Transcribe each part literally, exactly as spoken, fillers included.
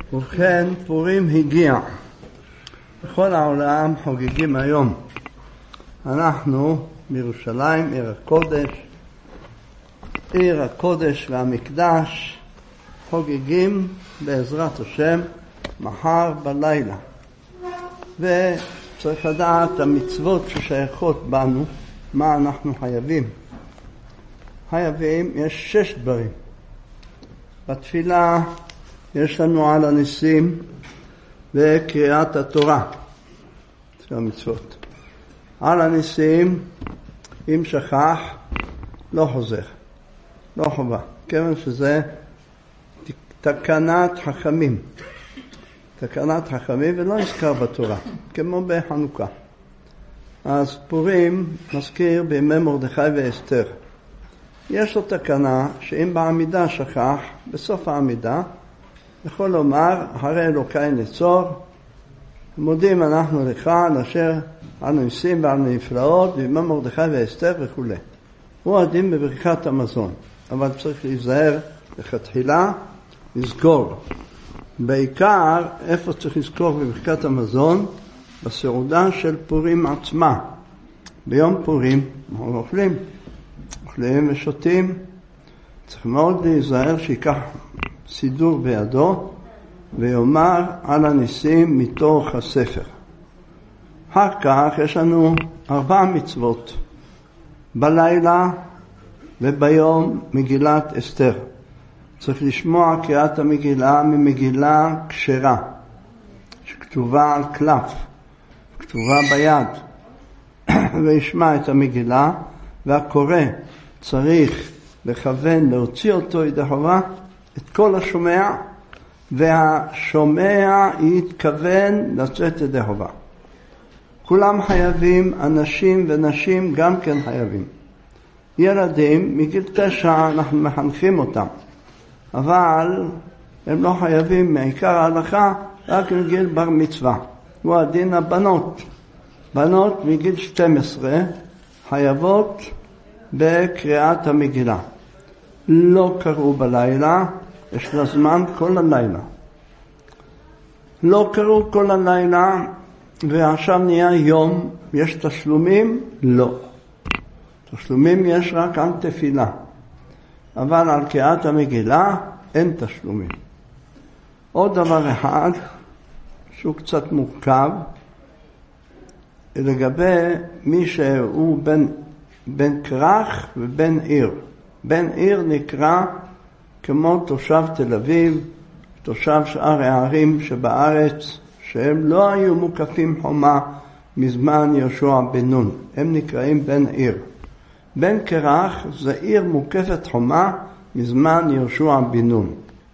ובכן, פורים הגיע. בכל העולם חוגגים היום. אנחנו בירושלים, עיר הקודש, עיר הקודש והמקדש, חוגגים בעזרת השם מחר בלילה. וצריך לדעת המצוות ששייכות בנו, מה אנחנו חייבים. חייבים, יש שש דברים. בתפילה יש לנו על הניסים וקריאת התורה. זה המצוות. על הניסים, אם שכח, לא חוזר. לא חובה. כיוון שזה תקנת חכמים. תקנת חכמים ולא נזכר בתורה. כמו בחנוכה. אז פורים מזכיר בימי מרדכי ואסתר. יש לו תקנה שאם בעמידה שכח, בסוף העמידה, יכול לומר, הרי אלוקי נצור, מודים אנחנו לך, נאשר אנו ניסים ואנו נפלאות, בימי מרדכי ואסתר וכו'. הוא הדין בברכת המזון, אבל צריך להיזהר לכתחילה, לזכור. בעיקר, איפה צריך לזכור בברכת המזון? בסעודה של פורים עצמה. ביום פורים, אנחנו אוכלים, אוכלים ושותים. צריך מאוד להיזהר שיקח סידור בידו ויאמר על הניסים מתוך הספר. אחר כך יש לנו ארבע מצוות. בלילה וביום מגילת אסתר. צריך לשמוע קריאת המגילה ממגילה כשרה, שכתובה על קלף, כתובה ביד, וישמע את המגילה, והקורא צריך לכוון להוציא אותו ידי חובה, את כל השומע, והשומע יתכוון לצאת ידי חובה. כולם חייבים, אנשים ונשים גם כן חייבים. ילדים מגיל תשע אנחנו מחנכים אותם, אבל הם לא חייבים מעיקר ההלכה, רק מגיל בר מצווה. הוא הדין הבנות. בנות מגיל שתים עשרה חייבות בקריאת המגילה. לא קראו בלילה, יש לה זמן כל הלילה. לא קראו כל הלילה, ועכשיו נהיה יום, יש תשלומים? לא. תשלומים יש רק על תפילה. אבל על קריאת המגילה אין תשלומים. עוד דבר אחד, שהוא קצת מורכב, לגבי מי שהוא בין, בין כרך ובין עיר. בין עיר נקרא כמו תושב תל אביב, תושב שאר הערים שבארץ, שהם לא היו מוקפים חומה מזמן יהושע בן נון. הם נקראים בין עיר. בין כרך זה עיר מוקפת חומה מזמן יהושע בן נון.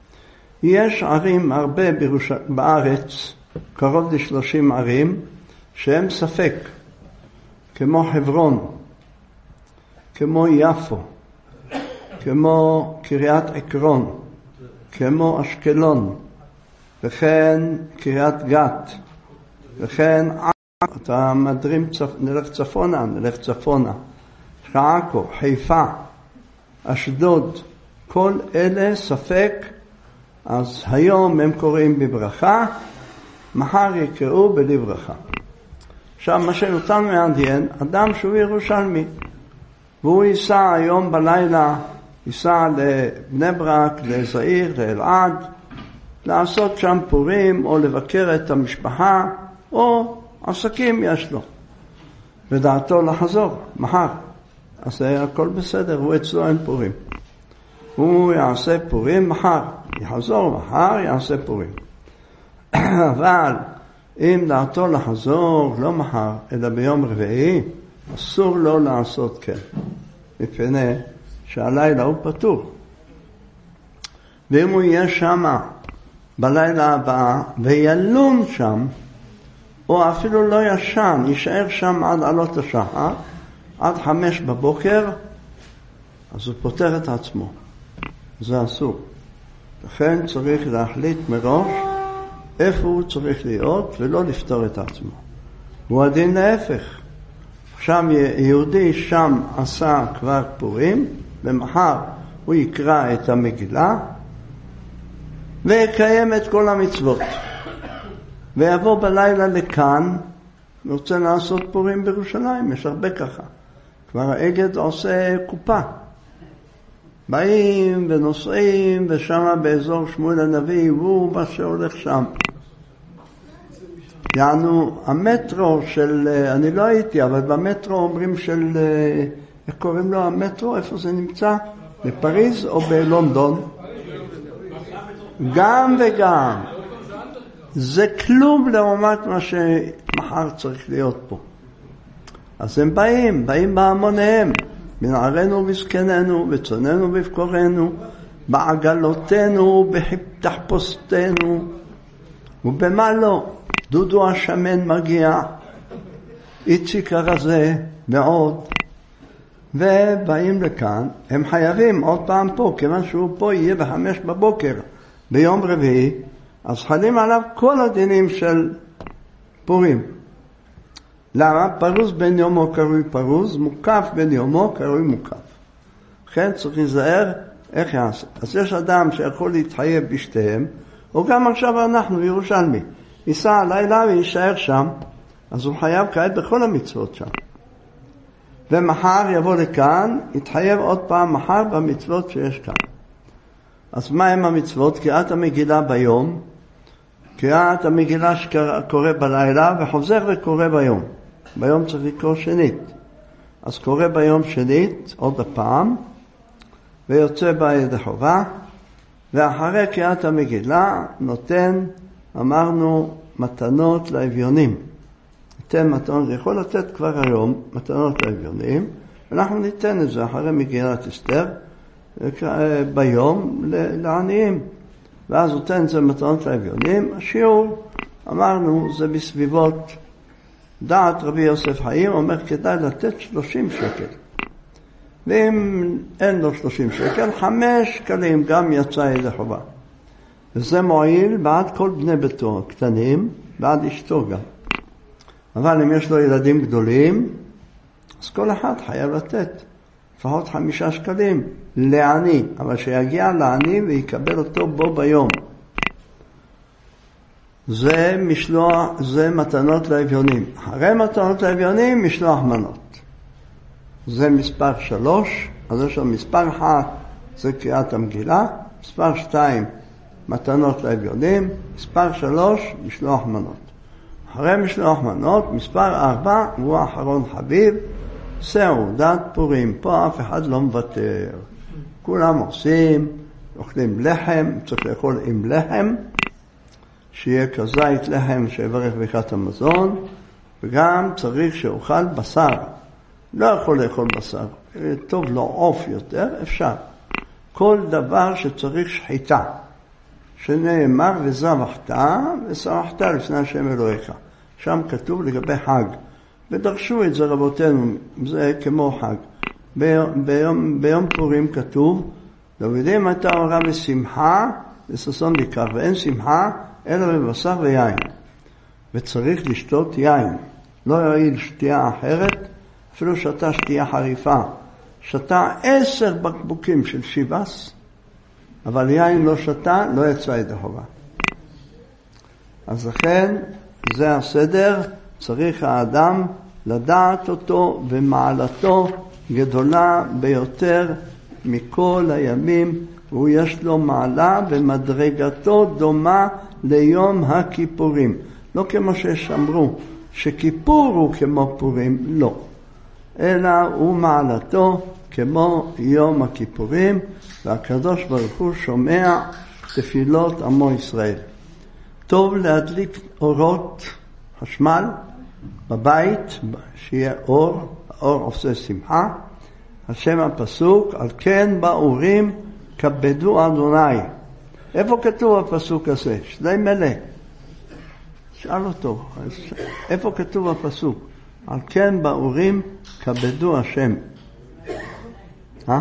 יש ערים הרבה בראש... בארץ, קרוב ל-שלושים ערים, שהם ספק, כמו חברון, כמו יפו, כמו קריית עקרון, כמו אשקלון, וכן קריית גת, וכן אתה מדרים, צפ... נלך צפונה, נלך צפונה, עכו, חיפה, אשדוד, כל אלה ספק, אז היום הם קוראים בברכה, מחר יקראו בלי ברכה. עכשיו, מה שאותנו מעניין, אדם שהוא ירושלמי, והוא ייסע היום בלילה, ייסע לבני ברק, לזעיר, לאלעד, לעשות שם פורים, או לבקר את המשפחה, או עסקים יש לו. ודעתו לחזור, מחר. אז זה הכל בסדר, הוא אצלו אין פורים. הוא יעשה פורים מחר, יחזור מחר, יעשה פורים. אבל אם דעתו לחזור, לא מחר, אלא ביום רביעי, אסור לו לעשות כן. מפני שהלילה הוא פטור. ואם הוא יהיה שם בלילה הבא וילון שם, או אפילו לא ישן, יישאר שם עד עלות השחר, עד חמש בבוקר, אז הוא פותר את עצמו. זה אסור. לכן צריך להחליט מראש איפה הוא צריך להיות ולא לפתור את עצמו. הוא הדין להפך. עכשיו יהודי שם עשה כבר פורים, ומחר הוא יקרא את המגילה, ויקיים את כל המצוות. ויבוא בלילה לכאן, ורוצה לעשות פורים בירושלים, יש הרבה ככה. כבר האגד עושה קופה. באים ונוסעים, ושם באזור שמואל הנביא, והוא מה שהולך שם. יענו, המטרו של, אני לא הייתי, אבל במטרו אומרים של, איך קוראים לו המטרו? איפה זה נמצא? בפריז או בלונדון? גם וגם. זה כלום לעומת מה שמחר צריך להיות פה. אז הם באים, באים בהמוניהם, בנערנו ובזקננו, בצוננו ובבקורנו, בעגלותינו, בתחפושתנו, ובמה לא. דודו השמן מגיע, איציק הרזה ועוד, ובאים לכאן, הם חייבים עוד פעם פה, כיוון שהוא פה יהיה בחמש בבוקר, ביום רביעי, אז חלים עליו כל הדינים של פורים. למה? פרוז בן יומו קרוי פרוז, מוקף בן יומו קרוי מוקף. לכן צריך להיזהר איך יעשה. אז יש אדם שיכול להתחייב בשתיהם, או גם עכשיו אנחנו, ירושלמי, ייסע הלילה ויישאר שם, אז הוא חייב כעת בכל המצוות שם. ומחר יבוא לכאן, יתחייב עוד פעם מחר במצוות שיש כאן. אז מה הם המצוות? קריאת המגילה ביום, קריאת המגילה שקורא בלילה, וחוזר וקורא ביום. ביום צריך לקרוא שנית. אז קורא ביום שנית, עוד הפעם, ויוצא בה ידי חובה, ואחרי קריאת המגילה נותן, אמרנו, מתנות לאביונים. ניתן מתנות, זה יכול לתת כבר היום מתנות לאביונים, ואנחנו ניתן את זה אחרי מגילת אסתר, ביום לעניים. ואז נותן את זה מתנות לאביונים. השיעור, אמרנו, זה בסביבות, דעת רבי יוסף חיים, אומר כדאי לתת שלושים שקל. ואם אין לו שלושים שקל, חמש שקלים גם יצא ידי חובה. וזה מועיל בעד כל בני ביתו הקטנים, בעד אשתו גם. אבל אם יש לו ילדים גדולים, אז כל אחד חייב לתת לפחות חמישה שקלים לעני, אבל שיגיע לעני ויקבל אותו בו ביום. זה משלוח, זה מתנות לאביונים. אחרי מתנות לאביונים, משלוח מנות. זה מספר שלוש, אז יש לו מספר אחת, זה קריאת המגילה, מספר שתיים, מתנות לאביונים, מספר שלוש, משלוח מנות. אחרי משלוח מנות, מספר ארבע, הוא האחרון חביב, סעודת פורים. פה אף אחד לא מוותר. כולם עושים, אוכלים לחם, צריך לאכול עם לחם, שיהיה כזית לחם שיברך ברכת המזון, וגם צריך שאוכל בשר. לא יכול לאכול בשר, טוב לו עוף יותר, אפשר. כל דבר שצריך שחיטה, שנאמר וזבחת, ושמחת לפני השם אלוהיך. שם כתוב לגבי חג. ודרשו את זה רבותינו, זה כמו חג. ביום, ביום, ביום פורים כתוב, דודים אתה הורה בשמחה, וששון ביקר, ואין שמחה, אלא בבשר ויין. וצריך לשתות יין. לא יועיל שתייה אחרת, אפילו שתה שתייה חריפה. שתה עשר בקבוקים של שיבס, אבל יין לא שתה, לא יצא ידי חובה. אז לכן, זה הסדר, צריך האדם לדעת אותו, ומעלתו גדולה ביותר מכל הימים, והוא יש לו מעלה ומדרגתו דומה ליום הכיפורים. לא כמו ששמרו, שכיפור הוא כמו פורים, לא. אלא הוא מעלתו כמו יום הכיפורים, והקדוש ברוך הוא שומע תפילות עמו ישראל. טוב להדליק אורות חשמל בבית, שיהיה אור, האור עושה שמחה. השם הפסוק, על כן באורים כבדו אדוני. איפה כתוב הפסוק הזה? שני מלא. שאל אותו, איפה כתוב הפסוק? על כן באורים כבדו השם. אה?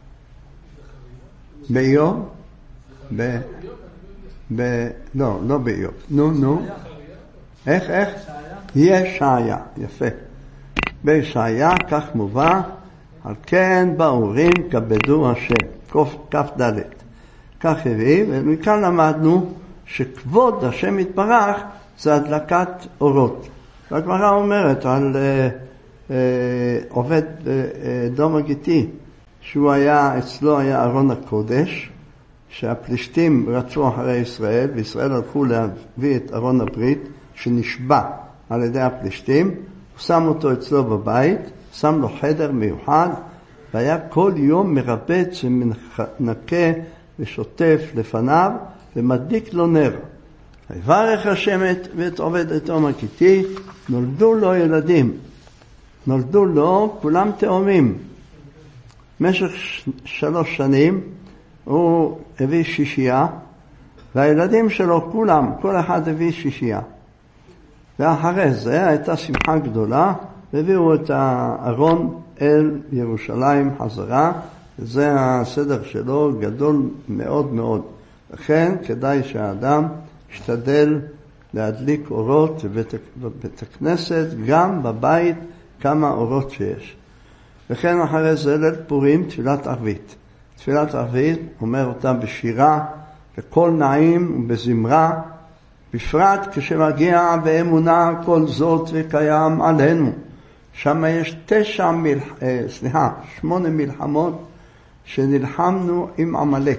באיוב? ב... ב... לא, לא באיוב. נו, נו. איך, איך? ישעיה. יפה. בישעיה, כך מובא, על כן באורים כבדו השם. כף ד'. כך הביא, ומכאן למדנו שכבוד השם יתברך זה הדלקת אורות. והגמרא אומרת על אה, אה, עובד אה, דום הגיטי, שהוא היה, אצלו היה ארון הקודש, שהפלישתים רצו אחרי ישראל, וישראל הלכו להביא את ארון הברית, שנשבע על ידי הפלישתים, הוא שם אותו אצלו בבית, שם לו חדר מיוחד, והיה כל יום מרבץ ומנקה ושוטף לפניו, ומדליק לו נר. ויברך השם ואת עובד אדום הגיטי, נולדו לו ילדים. נולדו לו כולם תאומים. במשך שלוש שנים הוא הביא שישייה, והילדים שלו כולם, כל אחד הביא שישייה. ואחרי זה הייתה שמחה גדולה, והביאו את הארון אל ירושלים חזרה, וזה הסדר שלו גדול מאוד מאוד. לכן כדאי שהאדם ישתדל להדליק אורות בבית הכנסת, גם בבית כמה אורות שיש. וכן אחרי זה ליל פורים תפילת ערבית. תפילת ערבית אומר אותה בשירה, בקול נעים ובזמרה, בפרט כשמגיע באמונה כל זאת וקיים עלינו. שם יש תשע מלח... סליחה, שמונה מלחמות שנלחמנו עם עמלק.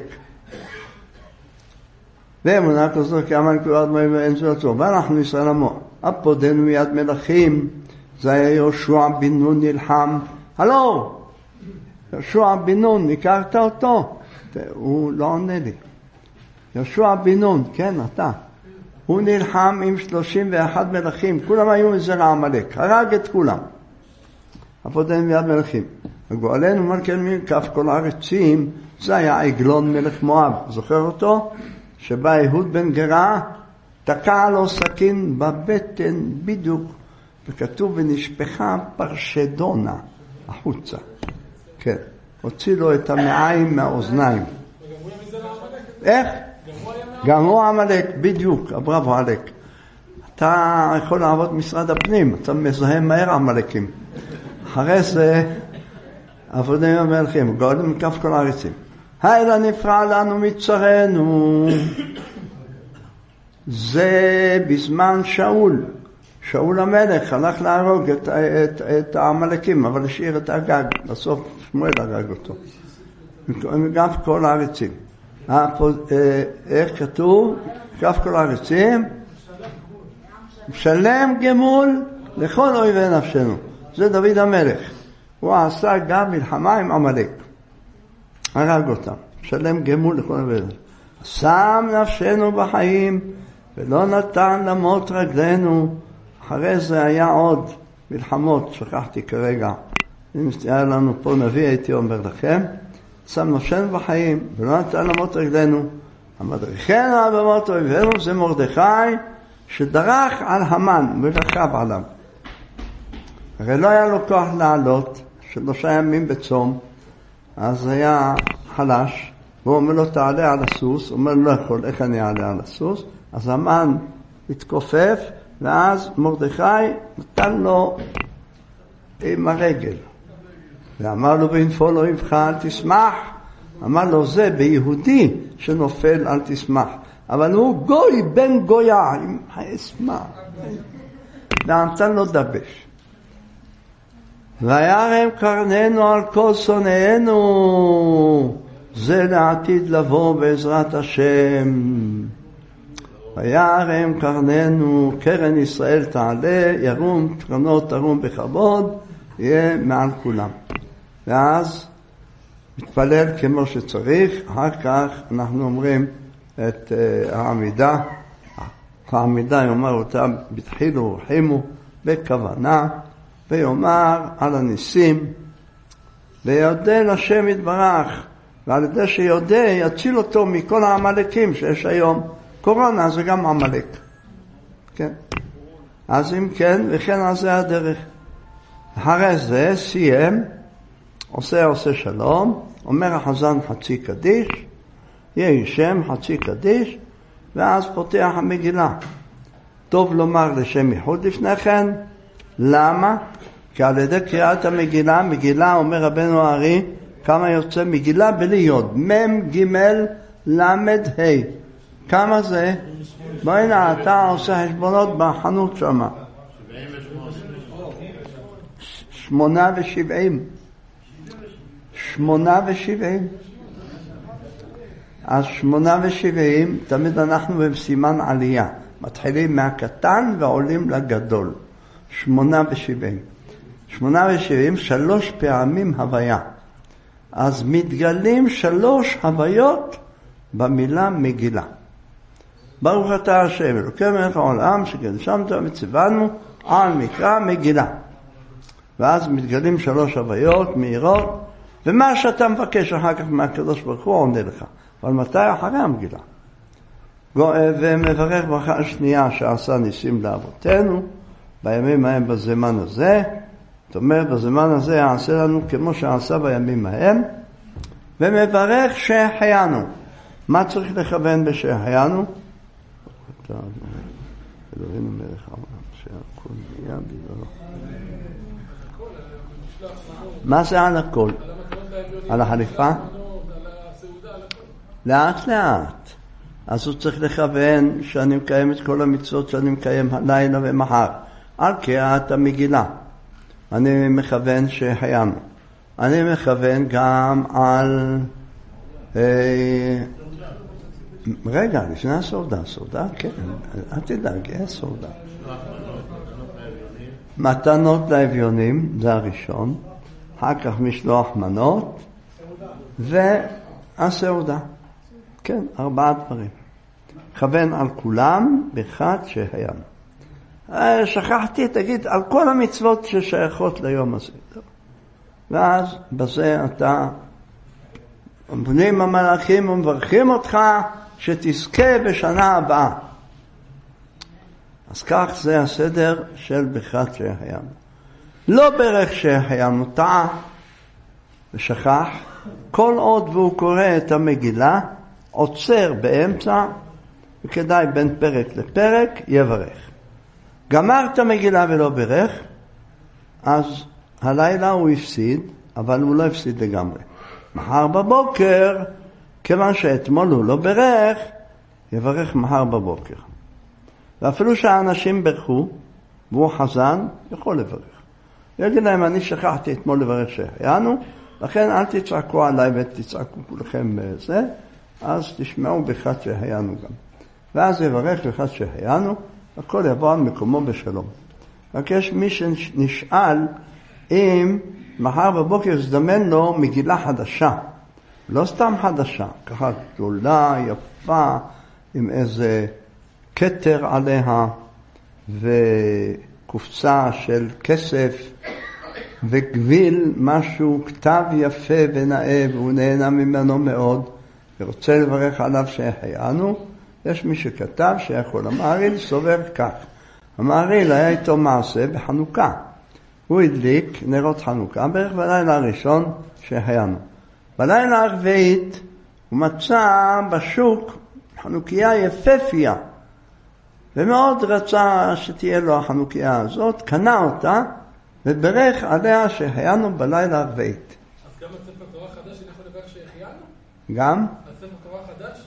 ואמונה כזאת כאמן כבוד מי ואין זרצו. ואנחנו ישראל עמו. אפודנו יד מלכים, זה היה יהושע בן נון נלחם. הלו! יהושע בן נון, הכרת אותו? הוא לא עונה לי. יהושע בן נון, כן, אתה. הוא נלחם עם שלושים ואחד מלכים, כולם היו מזרע עמלק, הרג את כולם. אפודנו יד מלכים. הגואלנו מלכנו מכף כל הארצים, זה היה עגלון מלך מואב. זוכר אותו? שבא יהוד בן גרא, תקע לו סכין בבטן בדיוק, וכתוב ונשפחה פרשדונה החוצה. כן, הוציא לו את המעיים מהאוזניים. איך? גם הוא עמלק, בדיוק, אברהם עמלק. אתה יכול לעבוד משרד הפנים, אתה מזהה מהר עמלקים. אחרי זה, עבודים המלכים, גואלים מכף כל הארצים. הילה נפרע לנו מצרנו. זה בזמן שאול. שאול המלך הלך להרוג את, את, את העמלקים, אבל השאיר את הגג. בסוף שמואל הרג אותו. מכף כל הארצים. איך כתוב? מכף כל הארצים. שלם גמול לכל אויבי נפשנו. זה דוד המלך. הוא עשה גם מלחמה עם עמלק. הרג אותם. שלם גמול לכל אויבי נפשנו. שם נפשנו בחיים ולא נתן למות רגלינו. אחרי זה היה עוד מלחמות, שכחתי כרגע. אם היה לנו פה נביא, הייתי אומר לכם, שם נפשנו בחיים ולא נתן למות רגלינו. המדריכנו במות אויבינו זה מרדכי, שדרך על המן ורכב עליו. הרי לא היה לו כוח לעלות, שלושה ימים בצום, אז היה חלש, והוא אומר לו תעלה על הסוס, הוא אומר לא יכול, איך אני אעלה על הסוס? אז המן התכופף, ואז מרדכי נתן לו עם הרגל. ואמר לו בנפול אויבך אל תשמח. אמר לו זה ביהודי שנופל אל תשמח. אבל הוא גוי בן גויה, עם האשמה. ונתן לו דבש. וירם קרננו על כל שונאינו. זה לעתיד לבוא בעזרת השם. וירם קרננו, קרן ישראל תעלה, ירום קרנות תרום בכבוד, יהיה מעל כולם. ואז מתפלל כמו שצריך, אחר כך אנחנו אומרים את uh, העמידה. העמידה יאמר אותה בתחילו ורחימו, בכוונה, ויאמר על הניסים, ויודה לשם יתברך, ועל ידי שיודה יציל אותו מכל העמלקים שיש היום. קורונה זה גם עמלק. כן. אז אם כן, וכן על זה הדרך. אחרי זה סיים, עושה עושה שלום, אומר החזן חצי קדיש, יהי שם חצי קדיש, ואז פותח המגילה. טוב לומר לשם ייחוד לפני כן. למה? כי על ידי קריאת המגילה, מגילה אומר רבנו הארי, כמה יוצא מגילה בלי יוד, מם ג' למד ה'. כמה זה? בוא הנה, אתה עושה חשבונות בחנות שמה. שמונה ושבעים. שמונה ושבעים. אז שמונה ושבעים, תמיד אנחנו בסימן עלייה. מתחילים מהקטן ועולים לגדול. שמונה ושבעים. שמונה ושבעים, שלוש פעמים הוויה. אז מתגלים שלוש הוויות במילה מגילה. ברוך אתה השם, אלוקי מלך העולם, שקדשת וציוונו על מקרא מגילה. ואז מתגלים שלוש הוויות מהירות, ומה שאתה מבקש אחר כך מהקדוש ברוך הוא עונה לך. אבל מתי אחרי המגילה? ומברך ברכה השנייה שעשה ניסים לאבותינו, בימים ההם בזמן הזה. זאת אומרת, בזמן הזה יעשה לנו כמו שעשה בימים ההם, ומברך שהחיינו. מה צריך לכוון בשהחיינו? אלוהינו מלך העולם, שהכל נהיה בגללו. מה זה על הכל? על החליפה? לאט לאט. אז הוא צריך לכוון שאני מקיים את כל המצוות שאני מקיים הלילה ומחר. על קריאת המגילה. אני מכוון שהחיינו. אני מכוון גם על... אה, רגע, לפני הסעודה. סעודה, כן. אל תדאג, אין סעודה. מתנות לאביונים, זה הראשון. אחר כך משלוח מנות. והסעודה. כן, ארבעה דברים. כוון על כולם באחד שהחיינו. שכחתי, תגיד, על כל המצוות ששייכות ליום הזה. ואז בזה אתה אומרים המלאכים ומברכים אותך שתזכה בשנה הבאה. אז כך זה הסדר של ברכת שהחיינו. לא ברך שהחיינו, טעה ושכח. כל עוד והוא קורא את המגילה, עוצר באמצע, וכדאי בין פרק לפרק יברך. גמר את המגילה ולא ברך, אז הלילה הוא הפסיד, אבל הוא לא הפסיד לגמרי. מחר בבוקר, כיוון שאתמול הוא לא ברך, יברך מחר בבוקר. ואפילו שהאנשים ברכו, והוא חזן, יכול לברך. יגיד להם, אני שכחתי אתמול לברך שהחיינו, לכן אל תצעקו עליי ותצעקו כולכם בזה, אז תשמעו ברכת שהחיינו גם. ואז יברך ברכת שהחיינו, הכל יבוא על מקומו בשלום. רק יש מי שנשאל אם מחר בבוקר יזדמן לו מגילה חדשה. לא סתם חדשה, ככה גדולה, יפה, עם איזה כתר עליה וקופצה של כסף וגביל, משהו, כתב יפה ונאה, והוא נהנה ממנו מאוד ורוצה לברך עליו שהחיינו. יש מי שכתב שיכול. המעריל סובר כך. המעריל היה איתו מעשה בחנוכה. הוא הדליק נרות חנוכה בערך בלילה הראשון שהחיינו. בלילה הרביעית הוא מצא בשוק חנוכיה יפהפייה. ומאוד רצה שתהיה לו החנוכיה הזאת, קנה אותה וברך עליה שהחיינו בלילה הרביעית. אז גם הספר תורה חדש אני יכול לברך שהחיינו? גם? הספר תורה חדש?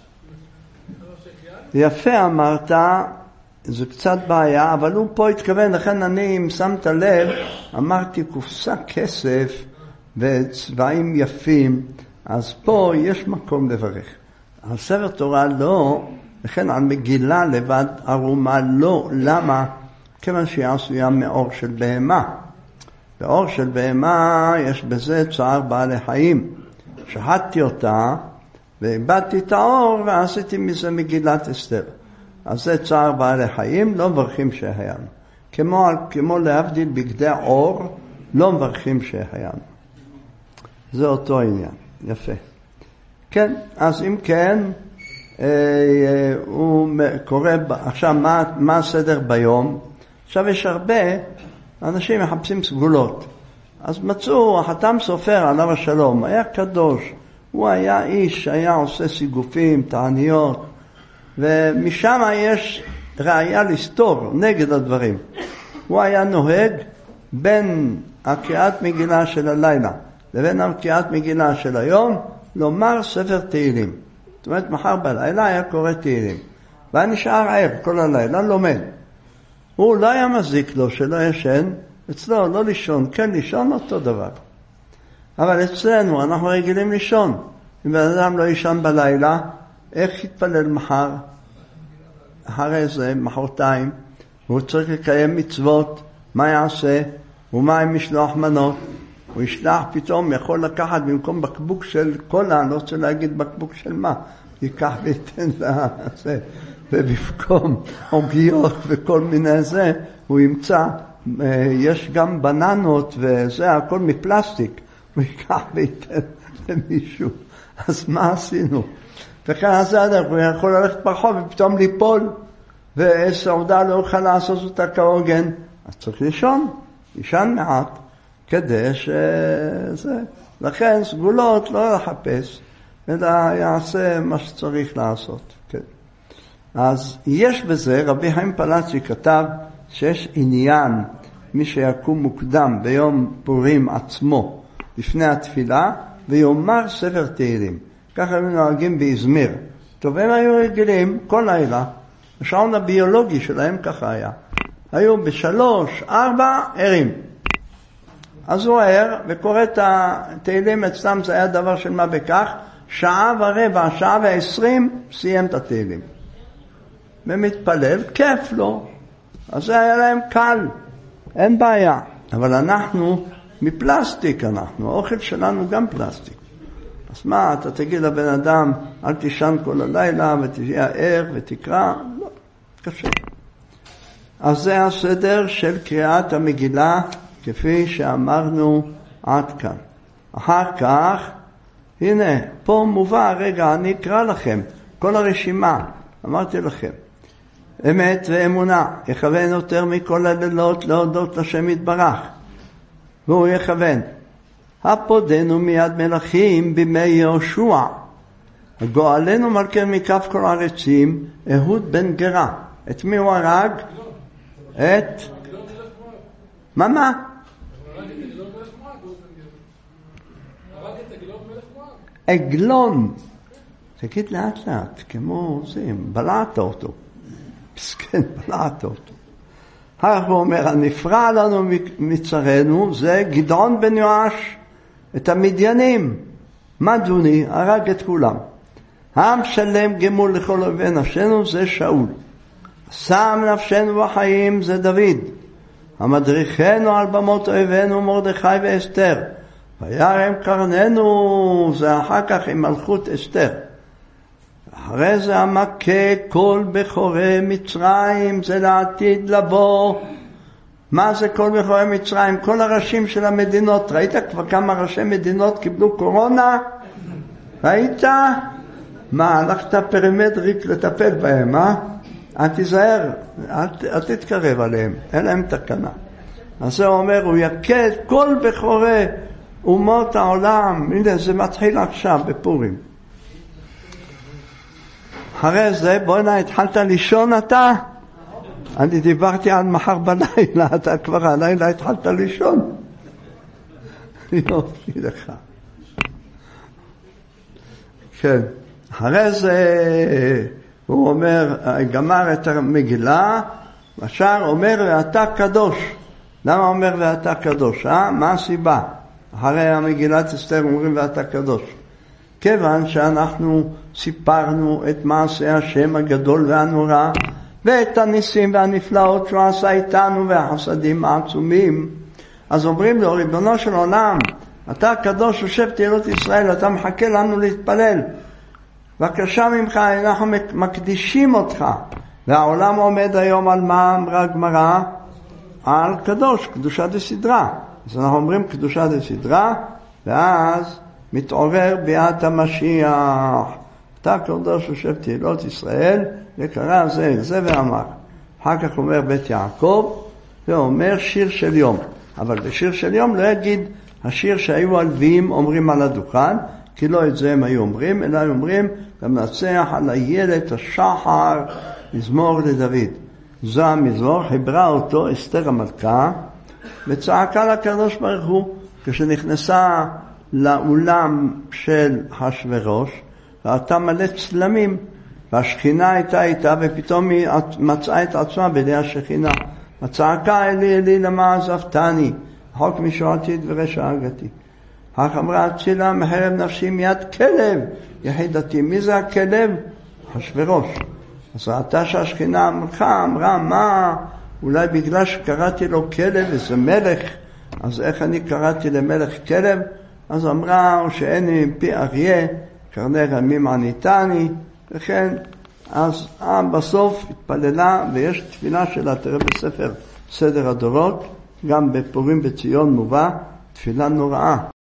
יפה אמרת, זה קצת בעיה, אבל הוא פה התכוון, לכן אני, אם שמת לב, אמרתי קופסה כסף וצבעים יפים, אז פה יש מקום לברך. על ספר תורה לא, לכן על מגילה לבד ערומה לא. למה? כיוון שהיא עשויה מאור של בהמה. באור של בהמה יש בזה צער בעלי חיים. שחטתי אותה, ואיבדתי את האור ועשיתי מזה מגילת אסתר. אז זה צער בעלי חיים, לא מברכים שהחיינו. כמו, כמו להבדיל בגדי אור, לא מברכים שהחיינו. זה אותו עניין. יפה. כן, אז אם כן, אה, אה, הוא קורא, עכשיו מה, מה הסדר ביום? עכשיו יש הרבה אנשים מחפשים סגולות. אז מצאו, החתם סופר עליו השלום, היה קדוש. הוא היה איש שהיה עושה סיגופים, תעניות, ומשם יש ראיה לסתור נגד הדברים. הוא היה נוהג בין הקריאת מגילה של הלילה לבין הקריאת מגילה של היום, לומר ספר תהילים. זאת אומרת, מחר בלילה היה קורא תהילים. והיה נשאר ער כל הלילה, לומד. הוא לא היה מזיק לו שלא ישן, אצלו לא לישון, כן לישון אותו דבר. אבל אצלנו אנחנו רגילים לישון. אם בן אדם לא ישן בלילה, איך יתפלל מחר? אחרי זה, מחרתיים, הוא צריך לקיים מצוות, מה יעשה? ומה עם משלוח מנות? הוא ישלח פתאום, יכול לקחת במקום בקבוק של קולה, אני לא רוצה להגיד בקבוק של מה, ייקח ויתן לזה, ובמקום עוגיות וכל מיני זה, הוא ימצא, יש גם בננות וזה, הכל מפלסטיק, הוא ייקח ויתן למישהו. אז מה עשינו? וכן הזה הוא יכול ללכת ברחוב ופתאום ליפול, וסעודה לא יוכל לעשות אותה כהוגן. אז צריך לישון, לישון מעט, כדי שזה, לכן סגולות לא לחפש, אלא יעשה מה שצריך לעשות. כן. אז יש בזה, רבי חיים פלאצ'י כתב שיש עניין, מי שיקום מוקדם ביום פורים עצמו, לפני התפילה, ויאמר ספר תהילים. ככה הם נוהגים באזמיר. טוב, הם היו רגילים כל לילה, השעון הביולוגי שלהם ככה היה. היו בשלוש, ארבע, ערים. אז הוא ער וקורא את התהילים אצלם, זה היה דבר של מה בכך, שעה ורבע, שעה ועשרים, סיים את התהילים. ומתפלל, כיף לו. אז זה היה להם קל, אין בעיה. אבל אנחנו מפלסטיק אנחנו, האוכל שלנו גם פלסטיק. אז מה, אתה תגיד לבן אדם, אל תישן כל הלילה ותהיה ער ותקרא? לא, קשה. אז זה הסדר של קריאת המגילה, כפי שאמרנו עד כאן. אחר כך, הנה, פה מובא, רגע, אני אקרא לכם, כל הרשימה, אמרתי לכם. אמת ואמונה, יכוון יותר מכל הלילות להודות לשם יתברך. והוא יכוון. הפודנו מיד מלכים בימי יהושע. הגואלנו מלכה מכף כל הארצים, אהוד בן גרה. את מי הוא הרג? את? מה מה? עגלון. תגיד לאט לאט, כמו זה, בלעת אותו. פסקן, בלעת אותו. הוא אומר, הנפרע לנו מצרנו, זה גדעון בן יואש, את המדיינים. מדוני, הרג את כולם. העם שלם גמול לכל אויבי נפשנו, זה שאול. שם נפשנו בחיים, זה דוד. המדריכנו על במות אויבינו, מרדכי ואסתר. וירם קרננו, זה אחר כך עם מלכות אסתר. אחרי זה המכה כל בכורי מצרים, זה לעתיד לבוא. מה זה כל בכורי מצרים? כל הראשים של המדינות. ראית כבר כמה ראשי מדינות קיבלו קורונה? ראית? מה, הלכת פרימטריק לטפל בהם, אה? אל תיזהר, אל, אל תתקרב עליהם, אין להם תקנה. אז זה אומר, הוא יקה את כל בכורי אומות העולם. הנה, זה מתחיל עכשיו בפורים. אחרי זה, בוא הנה, התחלת לישון אתה? אני דיברתי על מחר בלילה, אתה כבר הלילה התחלת לישון. יופי לך. כן. אחרי זה, הוא אומר, גמר את המגילה, השאר אומר, ואתה קדוש. למה אומר ואתה קדוש? אה? מה הסיבה? אחרי המגילת אסתר אומרים ואתה קדוש. כיוון שאנחנו סיפרנו את מעשה השם הגדול והנורא, ואת הניסים והנפלאות שהוא עשה איתנו והחסדים העצומים, אז אומרים לו, ריבונו של עולם, אתה הקדוש יושב תהילות ישראל, אתה מחכה לנו להתפלל. בבקשה ממך, אנחנו מקדישים אותך. והעולם עומד היום על מה אמרה הגמרא? על קדוש, קדושה דסדרה. אז אנחנו אומרים קדושה דסדרה, ואז מתעורר ביאת המשיח. אתה קדוש יושב תהילות ישראל, וקרא זה, זה ואמר. אחר כך אומר בית יעקב, ואומר שיר של יום. אבל בשיר של יום לא יגיד השיר שהיו הלוויים אומרים על הדוכן, כי לא את זה הם היו אומרים, אלא הם אומרים, למנצח על הילד השחר, מזמור לדוד. זו המזמור, חיברה אותו אסתר המלכה, וצעקה לקדוש ברוך הוא, כשנכנסה לאולם של אחשוורוש, ראתה מלא צלמים, והשכינה הייתה איתה, ופתאום היא מצאה את עצמה בידי השכינה. מצעקה אלי אלי למה עזבתני, רחוק משועתי את ורשע הגתי. אך אמרה הצילה מחרב נפשי מיד כלב יחידתי. מי זה הכלב? אחשוורוש. אז ראתה שהשכינה אמרה, אמרה מה, אולי בגלל שקראתי לו כלב וזה מלך, אז איך אני קראתי למלך כלב? אז אמרה, או שאין לי מפי אריה, קרני רמים עניתני, וכן, אז בסוף התפללה, ויש תפילה שלה, תראה בספר סדר הדורות, גם בפורים בציון מובא, תפילה נוראה.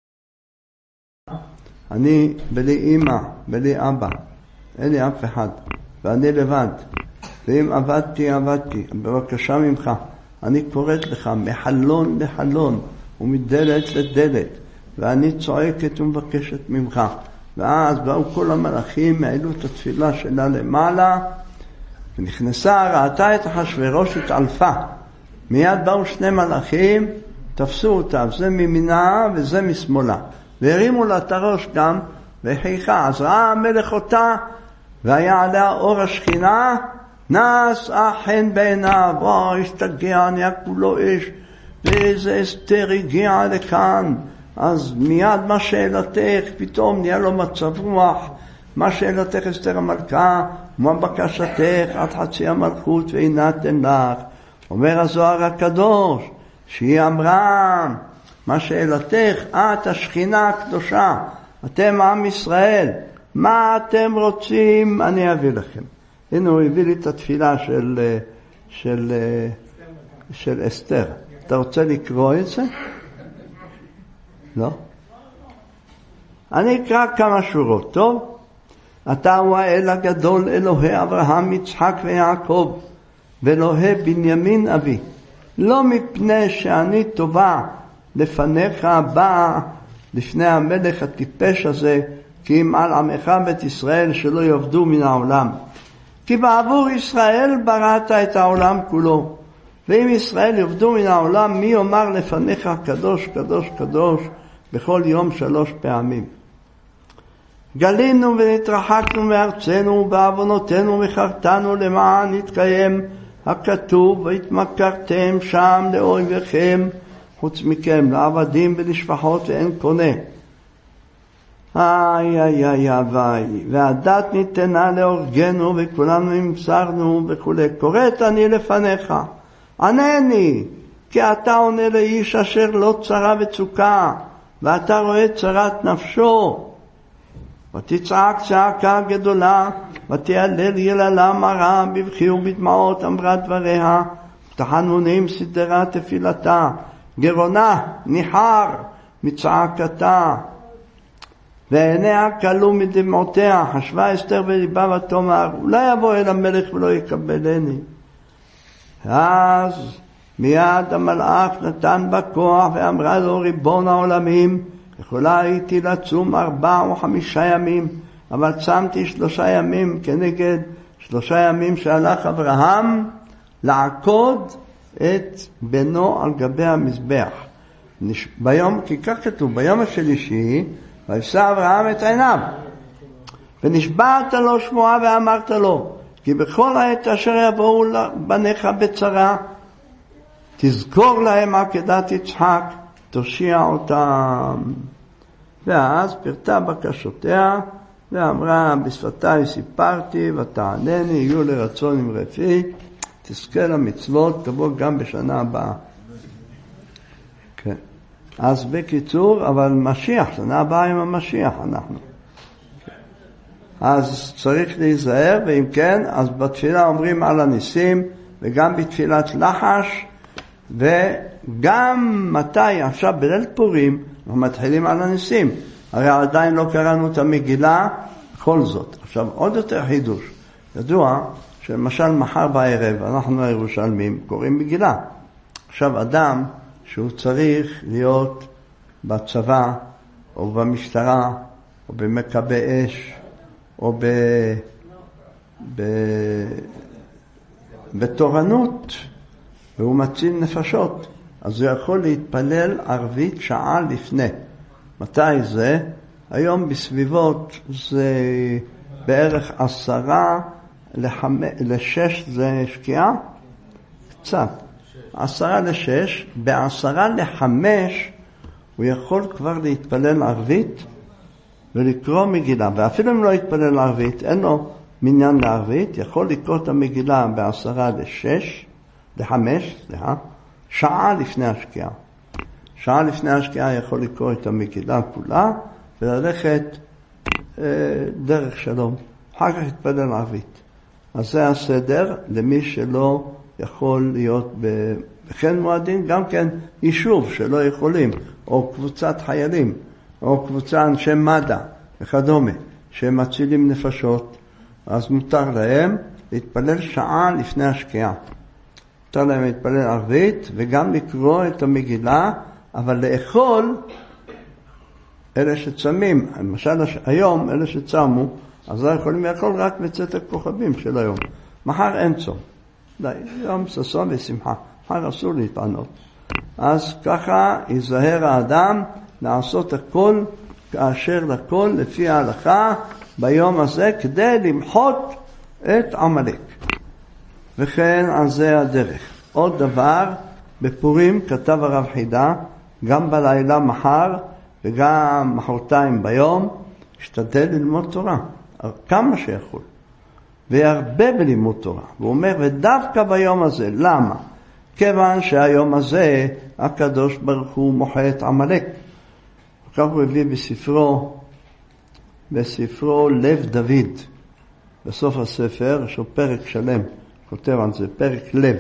אני בלי אמא, בלי אבא, אין לי אף אחד, ואני לבד, ואם עבדתי, עבדתי, בבקשה ממך, אני קוראת לך מחלון לחלון, ומדלת לדלת, ואני צועקת ומבקשת ממך. ואז באו כל המלאכים, העלו את התפילה שלה למעלה, ונכנסה, ראתה את אחשוורוש, התעלפה. מיד באו שני מלאכים, תפסו אותה, זה מימינה וזה משמאלה. והרימו לה את הראש גם, והחייכה. אז ראה המלך אותה, והיה עליה אור השכינה, נשאה חן בעיניו, וואו, השתגע, נהיה כולו אש, ואיזה אסתר הגיע לכאן. אז מיד מה שאלתך, פתאום נהיה לו מצב רוח, מה שאלתך אסתר המלכה, מה בקשתך עד חצי המלכות ואינתן לך. אומר הזוהר הקדוש, שהיא אמרה, מה שאלתך, את השכינה הקדושה, אתם עם ישראל, מה אתם רוצים, אני אביא לכם. הנה הוא הביא לי את התפילה של, של, של אסתר. אתה רוצה לקרוא את זה? לא? אני אקרא כמה שורות, טוב? אתה הוא האל הגדול, אלוהי אברהם, יצחק ויעקב, ואלוהי בנימין אבי. לא מפני שאני טובה לפניך באה לפני המלך הטיפש הזה, כי אם על עמך בית ישראל שלא יעבדו מן העולם. כי בעבור ישראל בראת את העולם כולו. ואם ישראל יעבדו מן העולם, מי יאמר לפניך קדוש, קדוש, קדוש, בכל יום שלוש פעמים. גלינו ונתרחקנו מארצנו, ובעוונותינו מכרתנו למען יתקיים הכתוב, והתמכרתם שם לאויביכם, חוץ מכם, לעבדים ולשפחות ואין קונה. איי איי איי איי, והדת ניתנה להורגנו, וכולנו נמסרנו וכו'. קוראת אני לפניך, ענני, כי אתה עונה לאיש אשר לא צרה וצוקה, ואתה רואה צרת נפשו. ותצעק צעקה גדולה, ותיעלל יללה מרה, בבכי ובדמעות אמרה דבריה, תחנונים סדרה תפילתה, גרונה ניחר מצעקתה, ועיניה כלו מדמעותיה. חשבה אסתר בליבה ותאמר, אולי יבוא אל המלך ולא יקבלני. אז מיד המלאך נתן בה כוח ואמרה לו, ריבון העולמים, יכולה הייתי לצום ארבע או חמישה ימים, אבל צמתי שלושה ימים כנגד שלושה ימים שהלך אברהם לעקוד את בנו על גבי המזבח. ביום, כי כך כתוב, ביום השלישי, וישא אברהם את עיניו, ונשבעת לו שמועה ואמרת לו, כי בכל העת אשר יבואו בניך בצרה, תזכור להם עקדת יצחק, תושיע אותם. ואז פרטה בקשותיה, ואמרה, בשפתי סיפרתי ותענני, יהיו לרצון עם רפי, תזכה למצוות, תבוא גם בשנה הבאה. כן. אז בקיצור, אבל משיח, שנה הבאה עם המשיח אנחנו. אז צריך להיזהר, ואם כן, אז בתפילה אומרים על הניסים, וגם בתפילת לחש, וגם מתי, עכשיו בליל פורים, אנחנו מתחילים על הניסים. הרי עדיין לא קראנו את המגילה, כל זאת. עכשיו עוד יותר חידוש. ידוע שלמשל מחר בערב, אנחנו הירושלמים קוראים מגילה. עכשיו אדם שהוא צריך להיות בצבא, או במשטרה, או במכבי אש, או ב... ב... בתורנות, והוא מציל נפשות, אז הוא יכול להתפלל ערבית שעה לפני. מתי זה? היום בסביבות זה בערך עשרה לחמש, לשש זה שקיעה? קצת. עשרה לשש, בעשרה לחמש הוא יכול כבר להתפלל ערבית ולקרוא מגילה, ואפילו אם לא יתפלל ערבית, אין לו מניין לערבית, יכול לקרוא את המגילה בעשרה לשש, לחמש, סליחה, שעה לפני השקיעה. שעה לפני השקיעה יכול לקרוא את המגילה כולה, וללכת אה, דרך שלום. אחר כך יתפלל ערבית. אז זה הסדר למי שלא יכול להיות בכן מועדים, גם כן יישוב שלא יכולים, או קבוצת חיילים, או קבוצה אנשי מד"א וכדומה, שהם מצילים נפשות, אז מותר להם להתפלל שעה לפני השקיעה. מותר להם להתפלל ערבית וגם לקרוא את המגילה, אבל לאכול אלה שצמים, למשל היום אלה שצמו, אז לא יכולים לאכול רק בצאת הכוכבים של היום. מחר אין צום. די, יום ששון ושמחה. מחר אסור להתענות. אז ככה יזהר האדם לעשות הכל כאשר לכל לפי ההלכה ביום הזה כדי למחות את עמלק. וכן על זה הדרך. עוד דבר, בפורים כתב הרב חידה, גם בלילה מחר וגם מחרתיים ביום, השתדל ללמוד תורה, כמה שיכול, והרבה בלימוד תורה. הוא אומר, ודווקא ביום הזה, למה? כיוון שהיום הזה הקדוש ברוך הוא מוחה את עמלק. כך הוא הביא בספרו, בספרו לב דוד, בסוף הספר, יש לו פרק שלם, כותב על זה, פרק לב.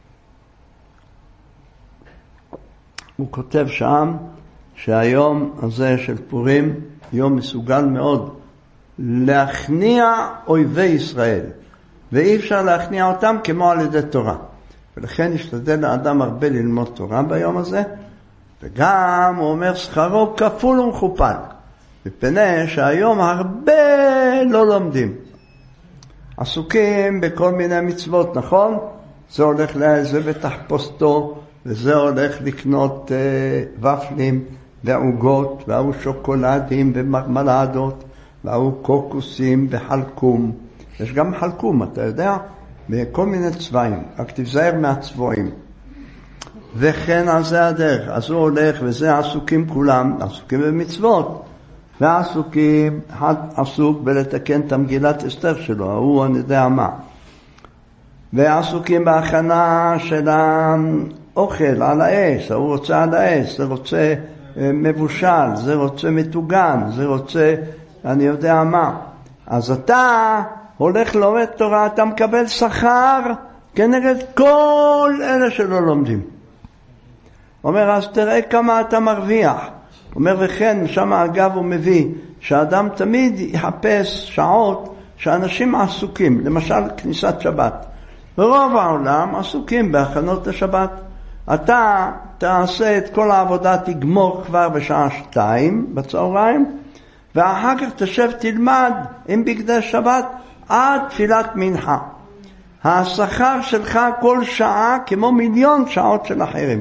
הוא כותב שם שהיום הזה של פורים, יום מסוגל מאוד להכניע אויבי ישראל, ואי אפשר להכניע אותם כמו על ידי תורה. ולכן ישתדל לאדם הרבה ללמוד תורה ביום הזה, וגם הוא אומר שכרו כפול ומכופל, מפני שהיום הרבה לא לומדים. עסוקים בכל מיני מצוות, נכון? זה הולך לזה בתחפושתו, וזה הולך לקנות uh, ופלים ועוגות, והוא שוקולדים ומרמלדות, והוא קוקוסים וחלקום. יש גם חלקום, אתה יודע? בכל מיני צבעים, רק תזהר מהצבועים. וכן על זה הדרך. אז הוא הולך, וזה עסוקים כולם, עסוקים במצוות. ועסוקים, אחד עסוק בלתקן את המגילת אסתר שלו, הוא אני יודע מה. ועסוקים בהכנה של האוכל על האש, הוא רוצה על האש, זה רוצה מבושל, זה רוצה מטוגן, זה רוצה אני יודע מה. אז אתה הולך לומד תורה, אתה מקבל שכר כנגד כל אלה שלא לומדים. אומר, אז תראה כמה אתה מרוויח. אומר, וכן, שם אגב הוא מביא שהאדם תמיד יחפש שעות שאנשים עסוקים, למשל כניסת שבת. ברוב העולם עסוקים בהכנות לשבת. אתה תעשה את כל העבודה, תגמור כבר בשעה שתיים בצהריים, ואחר כך תשב תלמד עם בגדי שבת עד תפילת מנחה. השכר שלך כל שעה כמו מיליון שעות של אחרים.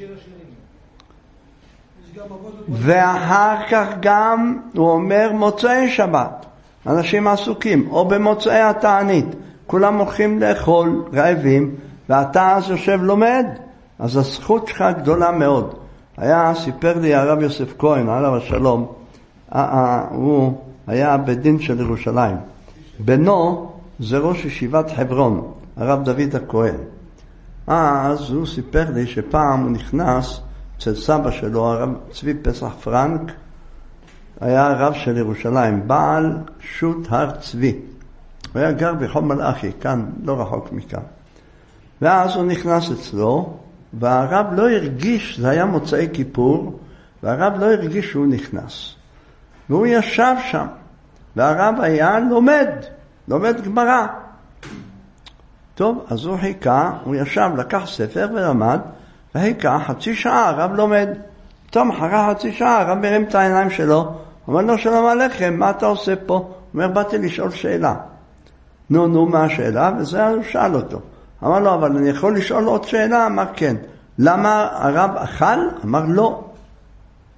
ואחר כך גם הוא אומר מוצאי שבת, אנשים עסוקים, או במוצאי התענית, כולם הולכים לאכול רעבים, ואתה אז יושב לומד, אז הזכות שלך גדולה מאוד. היה, סיפר לי הרב יוסף כהן, עליו השלום, הוא היה בדין של ירושלים. בנו זה ראש ישיבת חברון, הרב דוד הכהן. אז הוא סיפר לי שפעם הוא נכנס אצל סבא שלו, הרב צבי פסח פרנק, היה רב של ירושלים, בעל שו"ת הר צבי. הוא היה גר בחום מלאכי, כאן, לא רחוק מכאן. ואז הוא נכנס אצלו, והרב לא הרגיש, זה היה מוצאי כיפור, והרב לא הרגיש שהוא נכנס. והוא ישב שם, והרב היה לומד, לומד גמרא. טוב, אז הוא חיכה, הוא ישב, לקח ספר ולמד, וחיכה חצי שעה, הרב לומד. טוב, אחרי חצי שעה, הרב מרים את העיניים שלו, אומר לו, שלום עליכם, מה אתה עושה פה? הוא אומר, באתי לשאול שאלה. נו, נו, מה השאלה? וזה הוא שאל אותו. אמר לו, אבל אני יכול לשאול עוד שאלה? אמר, כן. למה הרב אכל? אמר, לא.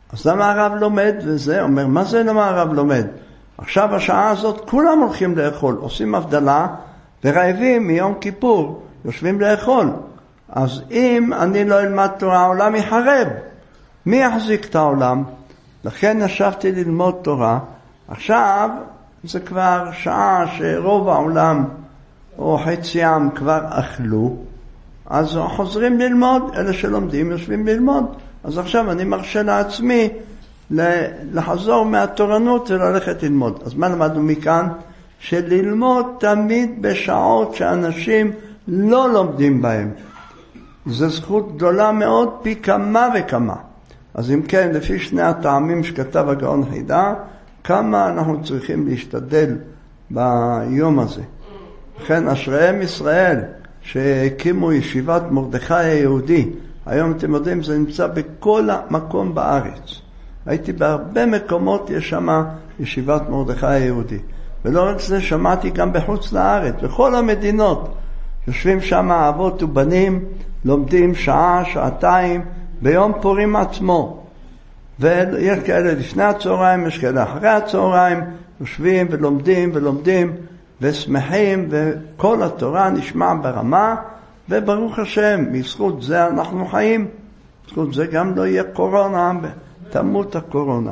אז למה הרב לומד וזה? אומר, מה זה למה הרב לומד? עכשיו השעה הזאת כולם הולכים לאכול, עושים הבדלה, ורעבים מיום כיפור, יושבים לאכול. אז אם אני לא אלמד תורה, העולם יחרב. מי יחזיק את העולם? לכן ישבתי ללמוד תורה. עכשיו זה כבר שעה שרוב העולם או חציים כבר אכלו, אז חוזרים ללמוד, אלה שלומדים יושבים ללמוד. אז עכשיו אני מרשה לעצמי לחזור מהתורנות וללכת ללמוד. אז מה למדנו מכאן? שללמוד תמיד בשעות שאנשים לא לומדים בהם. זו זכות גדולה מאוד פי כמה וכמה. אז אם כן, לפי שני הטעמים שכתב הגאון חידה, כמה אנחנו צריכים להשתדל ביום הזה. לכן אשריהם ישראל שהקימו ישיבת מרדכי היהודי. היום אתם יודעים, זה נמצא בכל המקום בארץ. הייתי בהרבה מקומות, יש שם ישיבת מרדכי היהודי. ולא רק זה, שמעתי גם בחוץ לארץ, בכל המדינות. יושבים שם אבות ובנים, לומדים שעה, שעתיים, ביום פורים עצמו. ויש כאלה לפני הצהריים, יש כאלה אחרי הצהריים, יושבים ולומדים ולומדים ושמחים, וכל התורה נשמע ברמה, וברוך השם, בזכות זה אנחנו חיים. בזכות זה גם לא יהיה קורונה, תמות הקורונה.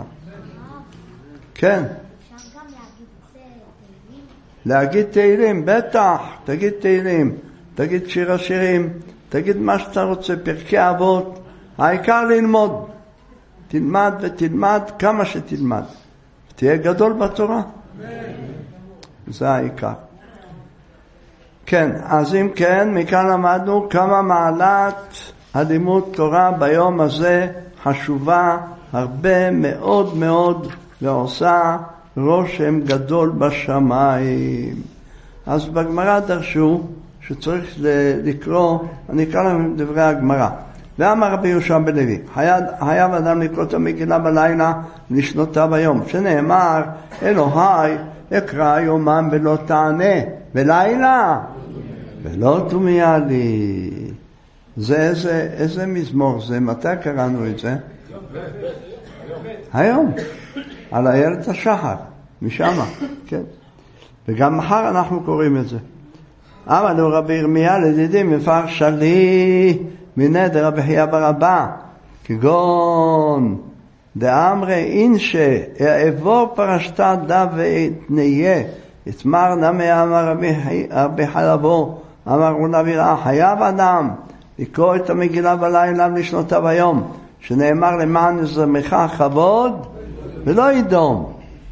כן. אפשר גם להגיד תהילים? להגיד תהילים, בטח, תגיד תהילים, תגיד שיר השירים, תגיד מה שאתה רוצה, פרקי אבות, העיקר ללמוד. תלמד ותלמד כמה שתלמד. תהיה גדול בתורה. זה העיקר. כן, אז אם כן, מכאן למדנו כמה מעלת הלימוד תורה ביום הזה חשובה הרבה מאוד מאוד, ועושה רושם גדול בשמיים. אז בגמרא דרשו שצריך לקרוא, אני אקרא להם דברי הגמרא. ואמר רבי יהושע בן לוי, חייב אדם לקרוא את המגילה בלילה ולשנותה ביום, שנאמר, אלוהי אקרא יומם ולא תענה, ולילה ולא תומייה לי. זה איזה, איזה מזמור זה? מתי קראנו את זה? היום, על איילת השחר, משם, כן. וגם מחר אנחנו קוראים את זה. אמר לו רבי ירמיה לדידי מפרש לי מנדר רבי חייא בר אבא, כגון דאמרי אינשה אעבור פרשתה דה ואתניה, התמר נמי אמר רבי חלבו, אמר רונה ביראה, חייב אדם לקרוא את המגילה בלילה ולשנותה ביום, שנאמר למען יזמך כבוד ולא ידום.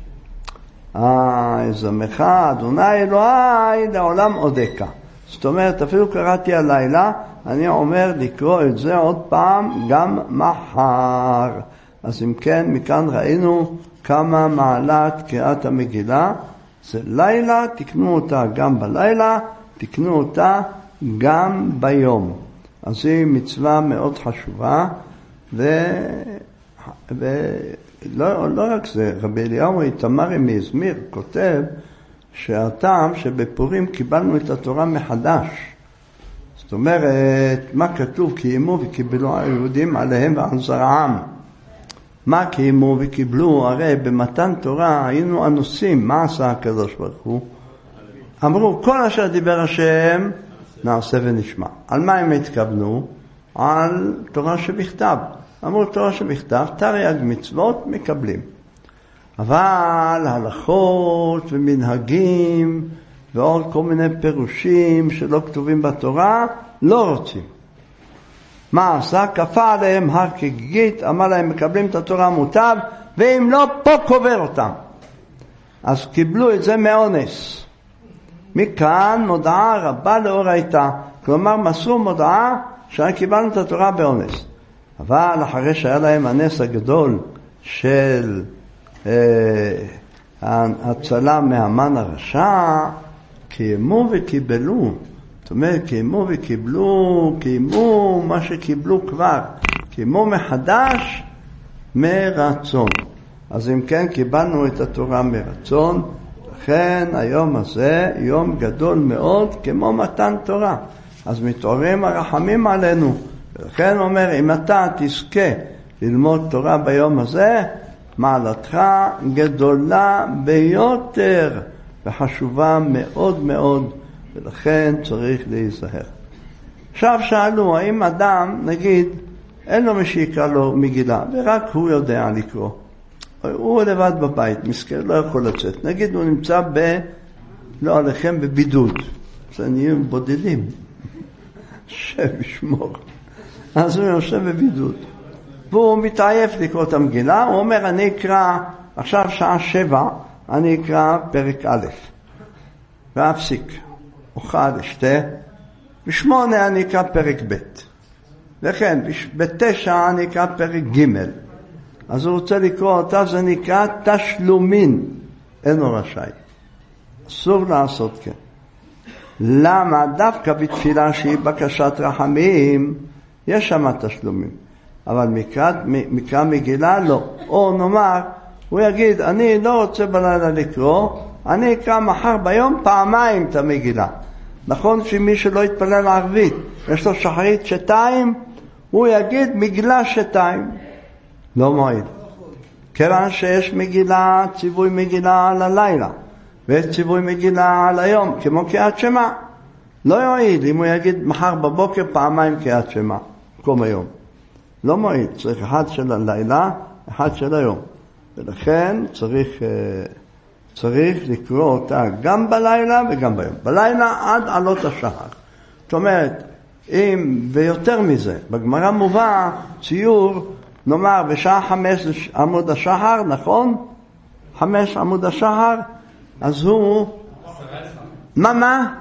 אה, יזמך אדוני אלוהי לעולם עודקה. זאת אומרת, אפילו קראתי הלילה, אני אומר לקרוא את זה עוד פעם גם מחר. אז אם כן, מכאן ראינו כמה מעלת קריאת המגילה. זה לילה, תקנו אותה גם בלילה, תקנו אותה גם ביום. אז היא מצווה מאוד חשובה, ו... ולא לא רק זה, רבי אליהו איתמרי מאזמיר כותב שהטעם שבפורים קיבלנו את התורה מחדש. זאת אומרת, מה כתוב? קיימו וקיבלו היהודים עליהם ועל זרעם. מה קיימו וקיבלו? הרי במתן תורה היינו אנוסים. מה עשה הקדוש ברוך הוא? אמרו, כל אשר דיבר השם נעשה ונשמע. על מה הם התכוונו? על תורה שבכתב. אמרו, תורה שבכתב, תרי"ג מצוות מקבלים. אבל הלכות ומנהגים ועוד כל מיני פירושים שלא כתובים בתורה, לא רוצים. מה עשה? כפה עליהם הר כגיגית, אמר להם מקבלים את התורה מוטב, ואם לא, פה קובר אותם. אז קיבלו את זה מאונס. מכאן מודעה רבה לאורייתא, כלומר מסרו מודעה שקיבלנו את התורה באונס. אבל אחרי שהיה להם הנס הגדול של אה, ההצלה מהמן הרשע, קיימו וקיבלו. זאת אומרת, קיימו וקיבלו, קיימו מה שקיבלו כבר. קיימו מחדש מרצון. אז אם כן, קיבלנו את התורה מרצון. לכן היום הזה יום גדול מאוד כמו מתן תורה. אז מתעוררים הרחמים עלינו. ולכן אומר, אם אתה תזכה ללמוד תורה ביום הזה, מעלתך גדולה ביותר וחשובה מאוד מאוד, ולכן צריך להיזהר. עכשיו שאלו, האם אדם, נגיד, אין לו מי שיקרא לו מגילה, ורק הוא יודע לקרוא. הוא לבד בבית, מסכן, לא יכול לצאת. נגיד, הוא נמצא ב... לא עליכם בבידוד. זה נהיים בודדים. שם ישמור. אז הוא יושב בבידוד. והוא מתעייף לקרוא את המגילה, הוא אומר, אני אקרא, עכשיו שעה שבע, אני אקרא פרק א', ואפסיק, אוכל, אשתה, בשמונה אני אקרא פרק ב', וכן, בתשע אני אקרא פרק ג', אז הוא רוצה לקרוא אותה, זה נקרא תשלומין, אינו רשאי. אסור לעשות כן. למה? דווקא בתפילה שהיא בקשת רחמים, יש שם תשלומים. אבל מקרא, מקרא מגילה לא. או נאמר, הוא יגיד, אני לא רוצה בלילה לקרוא, אני אקרא מחר ביום פעמיים את המגילה. נכון שמי שלא יתפלל ערבית, יש לו שחרית שתיים, הוא יגיד מגילה שתיים. לא מועיל. כיוון שיש מגילה, ציווי מגילה על הלילה, ויש ציווי מגילה על היום, כמו קריאת שמע. לא יועיל אם הוא יגיד מחר בבוקר פעמיים קריאת שמע, כל היום. לא מועיל, צריך אחד של הלילה, אחד של היום. ולכן צריך, צריך לקרוא אותה גם בלילה וגם ביום. בלילה עד עלות השחר. זאת אומרת, אם, ויותר מזה, בגמרא מובא ציור, נאמר בשעה חמש עמוד השחר, נכון? חמש עמוד השחר, אז הוא... מה מה?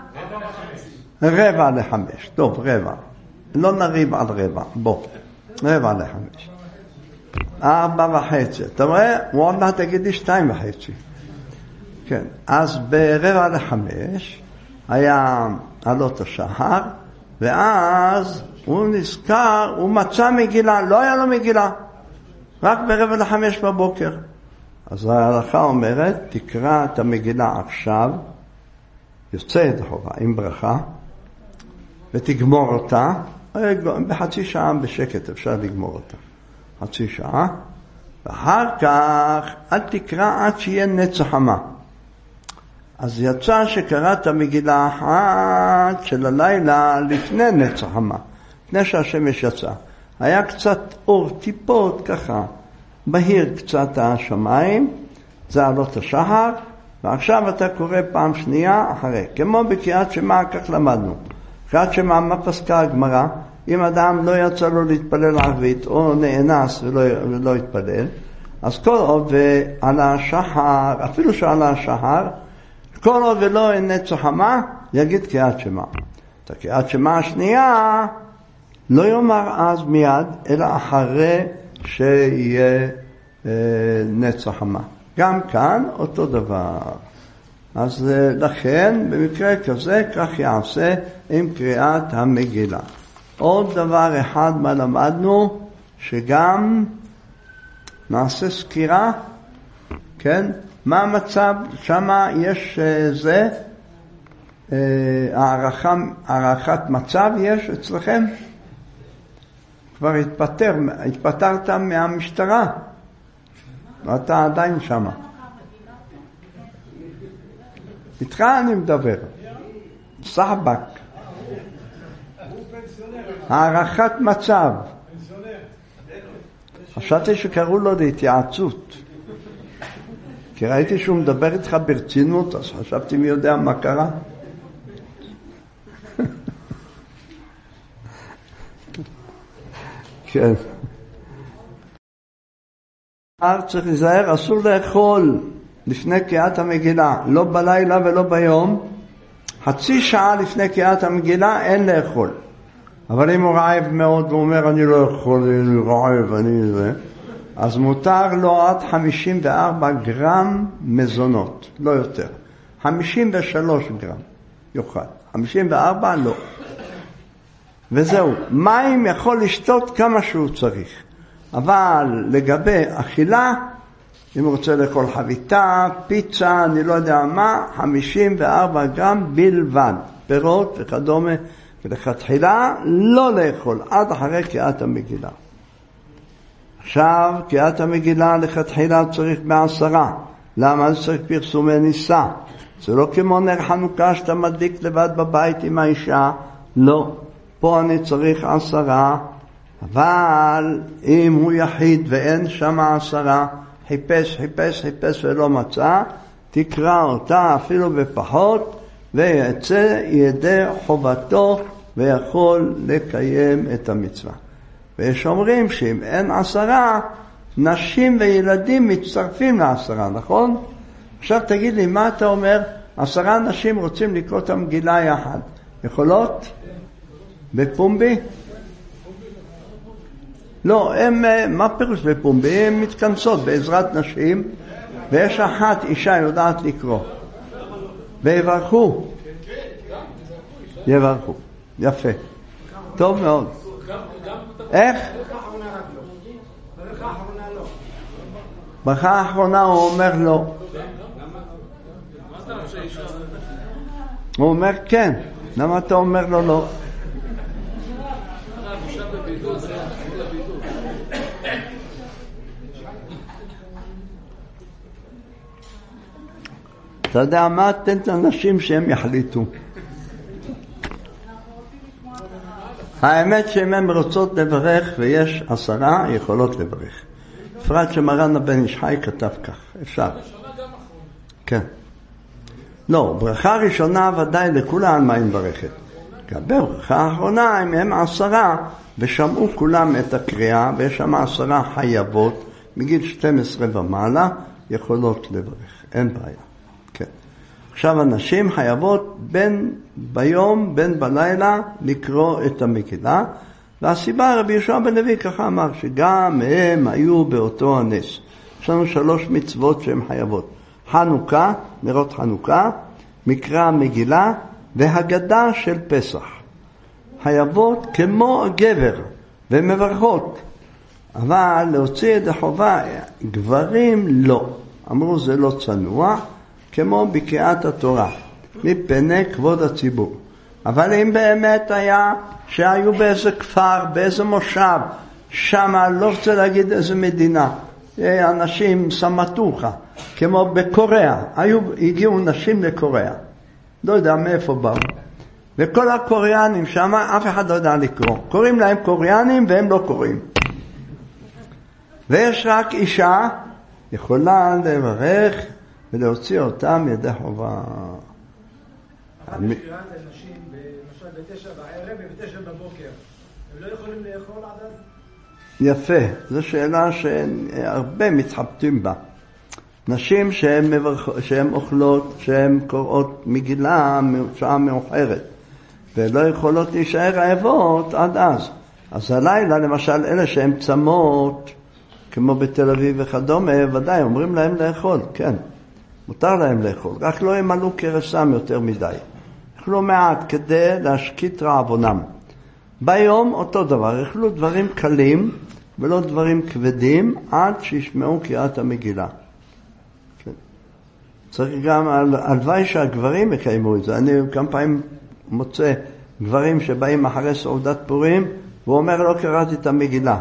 רבע לחמש. טוב, רבע. לא נריב על רבע. בוא. רבע לחמש. ארבע וחצי. אתה רואה? הוא עוד מעט תגיד לי שתיים וחצי. כן. אז ברבע לחמש היה עלות השחר, ואז הוא נזכר, הוא מצא מגילה, לא היה לו מגילה. רק ברבע לחמש בבוקר. אז ההלכה אומרת, תקרא את המגילה עכשיו, יוצא את החובה עם ברכה, ותגמור אותה, בחצי שעה בשקט אפשר לגמור אותה. חצי שעה, ואחר כך אל תקרא עד שיהיה נצח חמה. אז יצא שקראת מגילה אחת של הלילה לפני נצח חמה, לפני שהשמש יצא. היה קצת אור, טיפות ככה, בהיר קצת השמיים, זה עלות השחר, ועכשיו אתה קורא פעם שנייה אחרי. כמו בקריאת שמע, כך למדנו. קריאת שמע, מה פסקה הגמרא? אם אדם לא יצא לו להתפלל ערבית, או נאנס ולא, ולא יתפלל, אז כל עוד ועל השחר, אפילו שעל השחר, כל עוד ולא נצח חמה, יגיד קריאת שמע. את הקריאת שמע השנייה, לא יאמר אז מיד, אלא אחרי שיהיה אה, נצח חמה. גם כאן אותו דבר. אז אה, לכן, במקרה כזה, כך יעשה עם קריאת המגילה. עוד דבר אחד מה למדנו, שגם נעשה סקירה, כן? מה המצב? שמה יש אה, זה, אה, הערכה, הערכת מצב יש אצלכם? כבר התפטר, התפטרת מהמשטרה, ואתה עדיין שמה. איתך אני מדבר. סחבק. הערכת מצב. חשבתי שקראו לו להתייעצות. כי ראיתי שהוא מדבר איתך ברצינות, אז חשבתי מי יודע מה קרה. כן. צריך להיזהר, אסור לאכול לפני קריאת המגילה, לא בלילה ולא ביום. חצי שעה לפני קריאת המגילה אין לאכול. אבל אם הוא רעב מאוד והוא אומר אני לא יכול, אני רעב, אני זה, אז מותר לו עד חמישים וארבע גרם מזונות, לא יותר. חמישים ושלוש גרם יוכל, חמישים וארבע לא. וזהו, מים יכול לשתות כמה שהוא צריך. אבל לגבי אכילה, אם הוא רוצה לאכול חביתה, פיצה, אני לא יודע מה, חמישים וארבע גרם בלבד. פירות וכדומה, ולכתחילה לא לאכול עד אחרי קריאת המגילה. עכשיו, קריאת המגילה לכתחילה צריך בעשרה. למה זה צריך פרסומי ניסה? זה לא כמו נר חנוכה שאתה מדליק לבד בבית עם האישה. לא. פה אני צריך עשרה. אבל אם הוא יחיד ואין שם עשרה, חיפש, חיפש, חיפש ולא מצא, תקרא אותה אפילו בפחות, ויצא ידי חובתו ויכול לקיים את המצווה. ויש אומרים שאם אין עשרה, נשים וילדים מצטרפים לעשרה, נכון? עכשיו תגיד לי, מה אתה אומר? עשרה נשים רוצים לקרוא את המגילה יחד. יכולות? בפומבי? לא, הם, מה פירוש בפומבי? הם מתכנסות בעזרת נשים, ויש אחת אישה יודעת לקרוא. ויברכו. יברכו. יפה. טוב מאוד. איך? ברכה האחרונה הוא אומר לא. הוא אומר כן. למה אתה אומר לו לא? אתה יודע מה? תן את האנשים שהם יחליטו. האמת שאם הם רוצות לברך ויש עשרה, יכולות לברך. בפרט שמרן הבן איש חי כתב כך, אפשר. כן. לא, ברכה ראשונה ודאי לכולם מה היא מברכת. לגבי ברכה האחרונה, אם הם עשרה ושמעו כולם את הקריאה, ויש שם עשרה חייבות, מגיל שתים עשרה ומעלה, יכולות לברך. אין בעיה. כן. עכשיו הנשים חייבות בין ביום, בין בלילה, לקרוא את המגילה, והסיבה רבי יהושע בן לוי ככה אמר, שגם הם היו באותו הנס. יש לנו שלוש מצוות שהן חייבות. חנוכה, נרות חנוכה, מקרא מגילה, והגדה של פסח. חייבות כמו הגבר, ומברכות. אבל להוציא את החובה, גברים לא. אמרו זה לא צנוע, כמו בקריאת התורה, מפני כבוד הציבור. אבל אם באמת היה שהיו באיזה כפר, באיזה מושב, שמה לא רוצה להגיד איזה מדינה, אנשים סמטוחה, כמו בקוריאה, היו, הגיעו נשים לקוריאה, לא יודע מאיפה באו, וכל הקוריאנים שמה אף אחד לא יודע לקרוא, קוראים להם קוריאנים והם לא קוראים, ויש רק אישה יכולה לברך ולהוציא אותם ידי חובה. אני קריאת לנשים למשל בתשע בערב ובתשע בבוקר, הם לא יכולים לאכול עד אז? יפה, זו שאלה שהרבה מתחבטים בה. נשים שהן, מברכ... שהן אוכלות, שהן קוראות מגילה שעה מאוחרת, ולא יכולות להישאר רעבות עד אז. אז הלילה למשל אלה שהן צמות, כמו בתל אביב וכדומה, ודאי אומרים להם לאכול, כן. מותר להם לאכול, רק לא ימלאו קרסם יותר מדי. אכלו מעט כדי להשקיט רעבונם. ביום אותו דבר, אכלו דברים קלים ולא דברים כבדים עד שישמעו קריאת המגילה. כן. צריך גם, הלוואי שהגברים יקיימו את זה. אני כמה פעמים מוצא גברים שבאים אחרי סעודת פורים, והוא אומר לא קראתי את המגילה.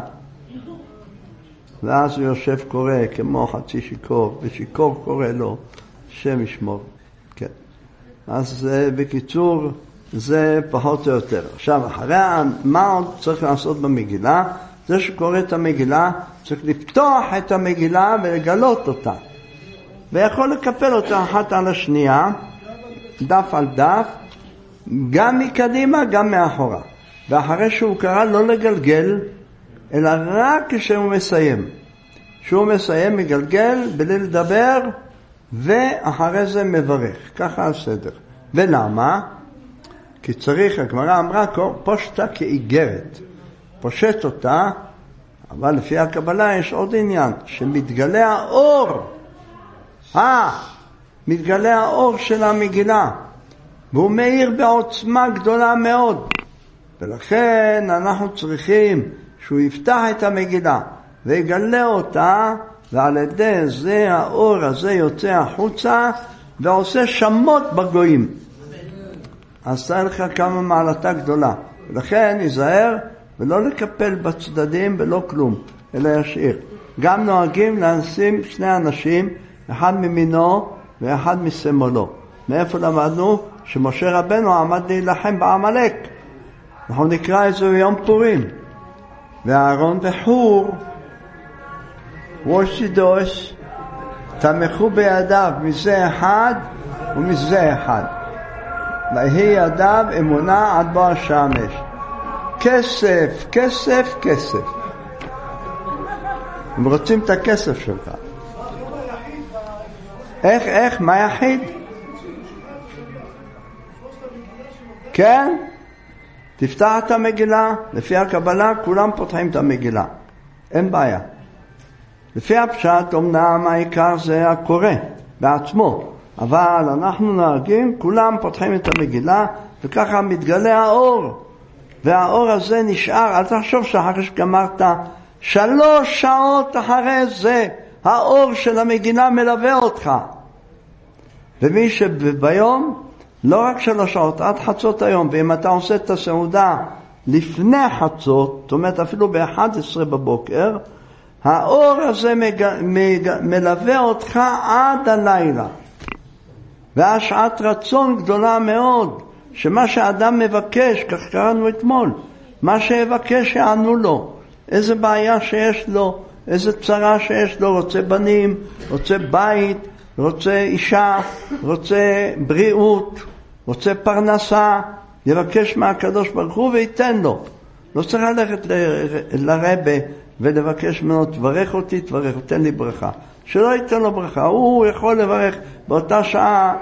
ואז הוא יושב קורא כמו חצי שיקור, ושיקור קורא לו, שם ישמור. כן. אז בקיצור, זה פחות או יותר. עכשיו, אחרי מה עוד צריך לעשות במגילה? זה שקורא את המגילה, צריך לפתוח את המגילה ולגלות אותה. ויכול לקפל אותה אחת על השנייה, דף על דף, גם מקדימה, גם מאחורה. ואחרי שהוא קרא לא לגלגל, אלא רק כשהוא מסיים. כשהוא מסיים מגלגל בלי לדבר, ואחרי זה מברך. ככה הסדר. ולמה? כי צריך, הגמרא אמרה, פושטה כאיגרת. פושט אותה, אבל לפי הקבלה יש עוד עניין, שמתגלה האור. אה, מתגלה האור של המגילה. והוא מאיר בעוצמה גדולה מאוד. ולכן אנחנו צריכים שהוא יפתח את המגילה ויגלה אותה, ועל ידי זה האור הזה יוצא החוצה ועושה שמות בגויים. אז תראה לך כמה מעלתה גדולה. ולכן ייזהר ולא לקפל בצדדים ולא כלום. אלא ישאיר. גם נוהגים לשים שני אנשים, אחד ממינו ואחד משמאלו. מאיפה למדנו? שמשה רבנו עמד להילחם בעמלק. אנחנו נקרא את זה ביום פורים. ואהרון וחור, ראש צידוש, תמכו בידיו מזה אחד ומזה אחד. ויהי ידיו אמונה עד בוא השמש. כסף, כסף, כסף. הם רוצים את הכסף שלך. איך, איך, מה יחיד? כן? תפתח את המגילה, לפי הקבלה כולם פותחים את המגילה. אין בעיה. לפי הפשט, אמנם העיקר זה הקורא בעצמו. אבל אנחנו נוהגים, כולם פותחים את המגילה, וככה מתגלה האור. והאור הזה נשאר, אל תחשוב שאחרי שגמרת, שלוש שעות אחרי זה, האור של המגילה מלווה אותך. ומי שביום, לא רק שלוש שעות, עד חצות היום, ואם אתה עושה את הסעודה לפני חצות, זאת אומרת אפילו ב-אחת עשרה בבוקר, האור הזה מג... מג... מלווה אותך עד הלילה. והשעת רצון גדולה מאוד, שמה שאדם מבקש, כך קראנו אתמול, מה שיבקש יענו לו, איזה בעיה שיש לו, איזה צרה שיש לו, רוצה בנים, רוצה בית, רוצה אישה, רוצה בריאות, רוצה פרנסה, יבקש מהקדוש ברוך הוא וייתן לו. לא צריך ללכת ל- לרבה ולבקש ממנו, תברך אותי, תברך, תן לי ברכה. שלא ייתן לו ברכה, הוא יכול לברך באותה שעה,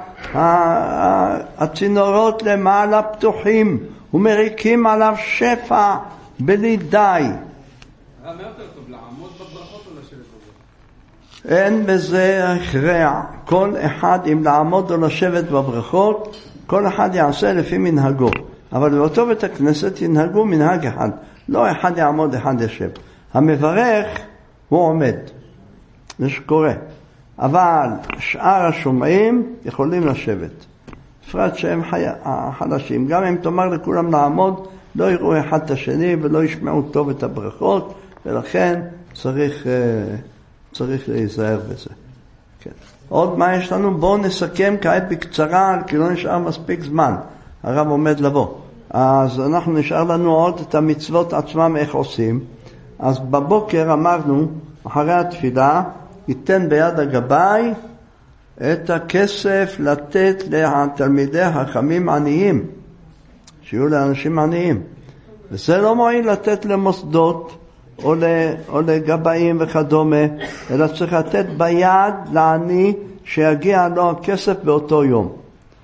הצינורות למעלה פתוחים, ומריקים עליו שפע בלי די. מה יותר טוב, לעמוד בברכות או לשבת בברכות? אין בזה הכרע. כל אחד, אם לעמוד או לשבת בברכות, כל אחד יעשה לפי מנהגו. אבל באותו בית הכנסת ינהגו מנהג אחד. לא אחד יעמוד, אחד ישב. המברך הוא עומד. זה שקורה. אבל שאר השומעים יכולים לשבת. בפרט שהם חלשים. גם אם תאמר לכולם לעמוד, לא יראו אחד את השני ולא ישמעו טוב את הברכות, ולכן צריך, צריך להיזהר בזה. כן. עוד מה יש לנו? בואו נסכם כעת בקצרה, כי לא נשאר מספיק זמן. הרב עומד לבוא. אז אנחנו נשאר לנו עוד את המצוות עצמם איך עושים. אז בבוקר אמרנו, אחרי התפילה, ייתן ביד הגבאי את הכסף לתת לתלמידי החכמים עניים, שיהיו לאנשים עניים. וזה לא מועיל לתת למוסדות או, או לגבאים וכדומה, אלא צריך לתת ביד לעני שיגיע לו הכסף באותו יום.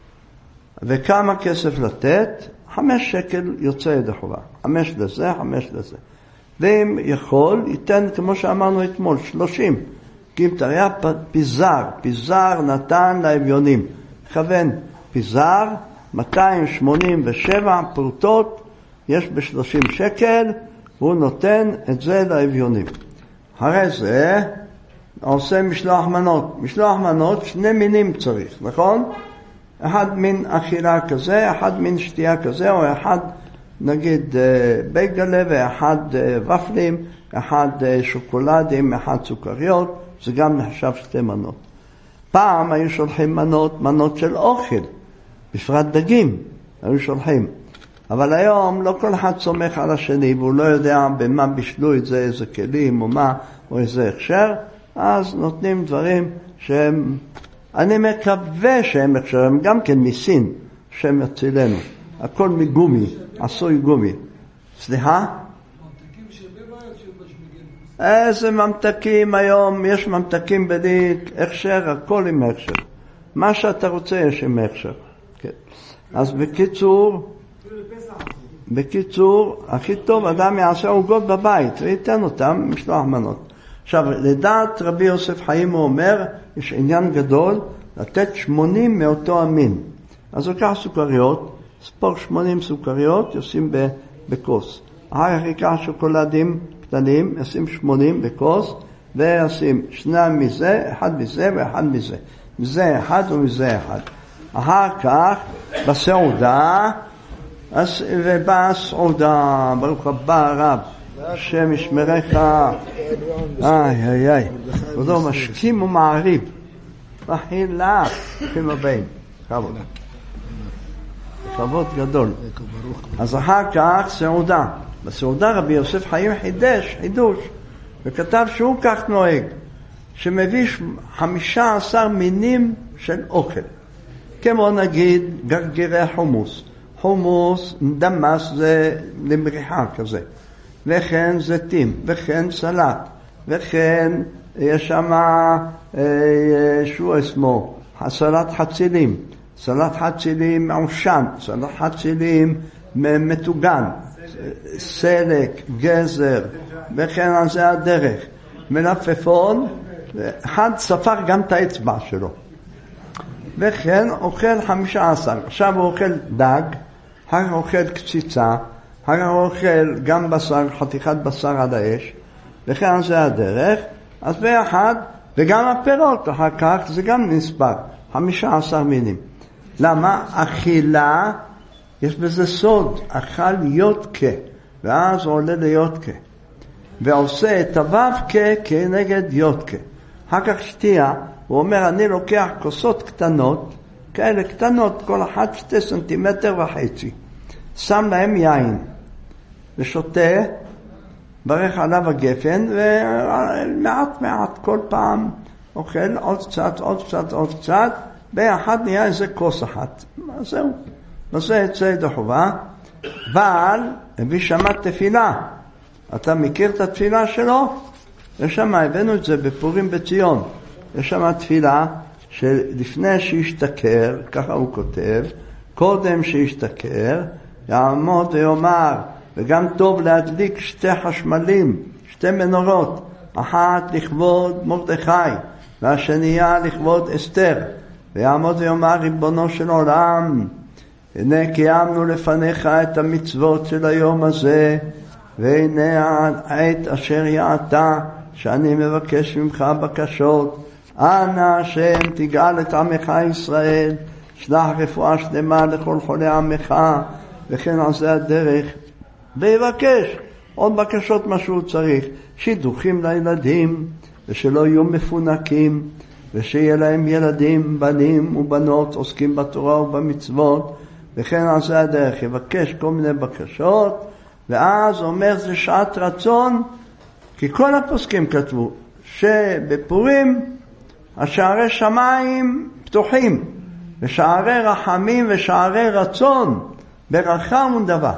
וכמה כסף לתת? חמש שקל יוצא ידי חובה. חמש לזה, חמש לזה. ואם יכול, ייתן, כמו שאמרנו אתמול, שלושים. כי אם תראה פיזר, פיזר נתן לאביונים. כוון, פיזר, מאתיים שמונים ושבע פרוטות, יש ב-שלושים שקל, והוא נותן את זה לאביונים. אחרי זה, עושה משלוח מנות. משלוח מנות, שני מינים צריך, נכון? אחד מין אכילה כזה, אחד מין שתייה כזה, או אחד נגיד בייגלה ואחד ופלים, אחד שוקולדים, אחד סוכריות, זה גם נחשב שתי מנות. פעם היו שולחים מנות, מנות של אוכל, בפרט דגים, היו שולחים. אבל היום לא כל אחד סומך על השני, והוא לא יודע במה בישלו את זה, איזה כלים או מה, או איזה הכשר, אז נותנים דברים שהם, אני מקווה שהם הכשר, הם גם כן מסין, שהם יצילנו. הכל מגומי, עשוי גומי. סליחה? ממתקים שבבית שבשמגים. איזה ממתקים היום, יש ממתקים בלי הכשר, הכל עם הכשר. מה שאתה רוצה יש עם הכשר. כן. אז בקיצור, בקיצור, הכי טוב אדם יעשה עוגות בבית, וייתן אותם משלוח מנות. עכשיו, לדעת רבי יוסף חיים הוא אומר, יש עניין גדול, לתת שמונים מאותו המין. אז הוא לקח סוכריות, ספור שמונים סוכריות, ישים בכוס. אחר כך יקח שוקולדים קטנים, ישים שמונים בכוס, וישים שניים מזה, אחד מזה ואחד מזה. מזה אחד ומזה אחד. אחר כך, בסעודה, ובאה הסעודה, ברוך הבא הרב, השם ישמרך. איי איי איי. כבודו משכים ומעריב. מחילה. ברוכים הבאים. כבוד. כבוד גדול. אז אחר כך סעודה. בסעודה רבי יוסף חיים חידש, חידוש, וכתב שהוא כך נוהג, שמביא חמישה עשר מינים של אוכל. כמו נגיד גרגירי חומוס. חומוס, דמס זה למריחה כזה. וכן זיתים, וכן סלט, וכן יש שם שהוא אסמו, סלט חצילים, סלט חצילים מעושן, סלט חצילים מטוגן, סלק, גזר, וכן על זה הדרך. מלפפון, אחד ספר גם את האצבע שלו. וכן אוכל חמישה עשר. עכשיו הוא אוכל דג, אחר כך אוכל קציצה, אחר כך אוכל גם בשר, חתיכת בשר על האש, וכן על זה הדרך. אז ביחד, וגם הפירות אחר כך זה גם נספר, חמישה עשר מינים. למה? אכילה, יש בזה סוד, אכל יודקה, ואז עולה ליודקה. ועושה את הווקה כנגד יודקה. אחר כך שתייה, הוא אומר, אני לוקח כוסות קטנות, כאלה קטנות, כל אחת שתי סנטימטר וחצי. שם להם יין, ושותה, ברך עליו הגפן, ומעט מעט כל פעם אוכל עוד קצת, עוד קצת, עוד קצת, ביחד נהיה איזה כוס אחת. אז זהו, וזה יצא ידי חובה. אבל הביא שמה תפילה. אתה מכיר את התפילה שלו? יש שם, הבאנו את זה בפורים בציון. יש שם תפילה שלפני שישתכר, ככה הוא כותב, קודם שישתכר, יעמוד ויאמר, וגם טוב להדליק שתי חשמלים, שתי מנורות, אחת לכבוד מרדכי, והשנייה לכבוד אסתר, ויעמוד ויאמר, ריבונו של עולם, הנה קיימנו לפניך את המצוות של היום הזה, והנה העת אשר יעתה, שאני מבקש ממך בקשות, אנא השם תגאל את עמך ישראל, שלח רפואה שלמה לכל חולי עמך, וכן על זה הדרך, ויבקש עוד בקשות מה שהוא צריך, שידוכים לילדים, ושלא יהיו מפונקים, ושיהיה להם ילדים, בנים ובנות, עוסקים בתורה ובמצוות, וכן על זה הדרך, יבקש כל מיני בקשות, ואז אומר זה שעת רצון, כי כל הפוסקים כתבו, שבפורים השערי שמיים פתוחים, ושערי רחמים ושערי רצון, ברחם ונדבה.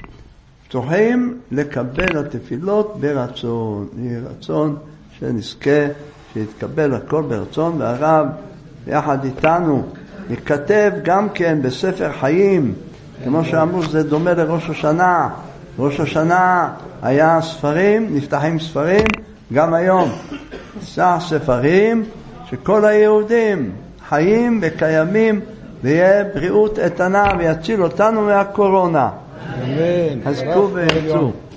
פתוחים לקבל התפילות ברצון, יהיה רצון שנזכה, שיתקבל הכל ברצון, והרב יחד איתנו יכתב גם כן בספר חיים, כמו שאמרו זה דומה לראש השנה, ראש השנה היה ספרים, נפתחים ספרים, גם היום סך ספרים שכל היהודים חיים וקיימים ויהיה בריאות איתנה ויציל אותנו מהקורונה. אמן. חזקו וירצו.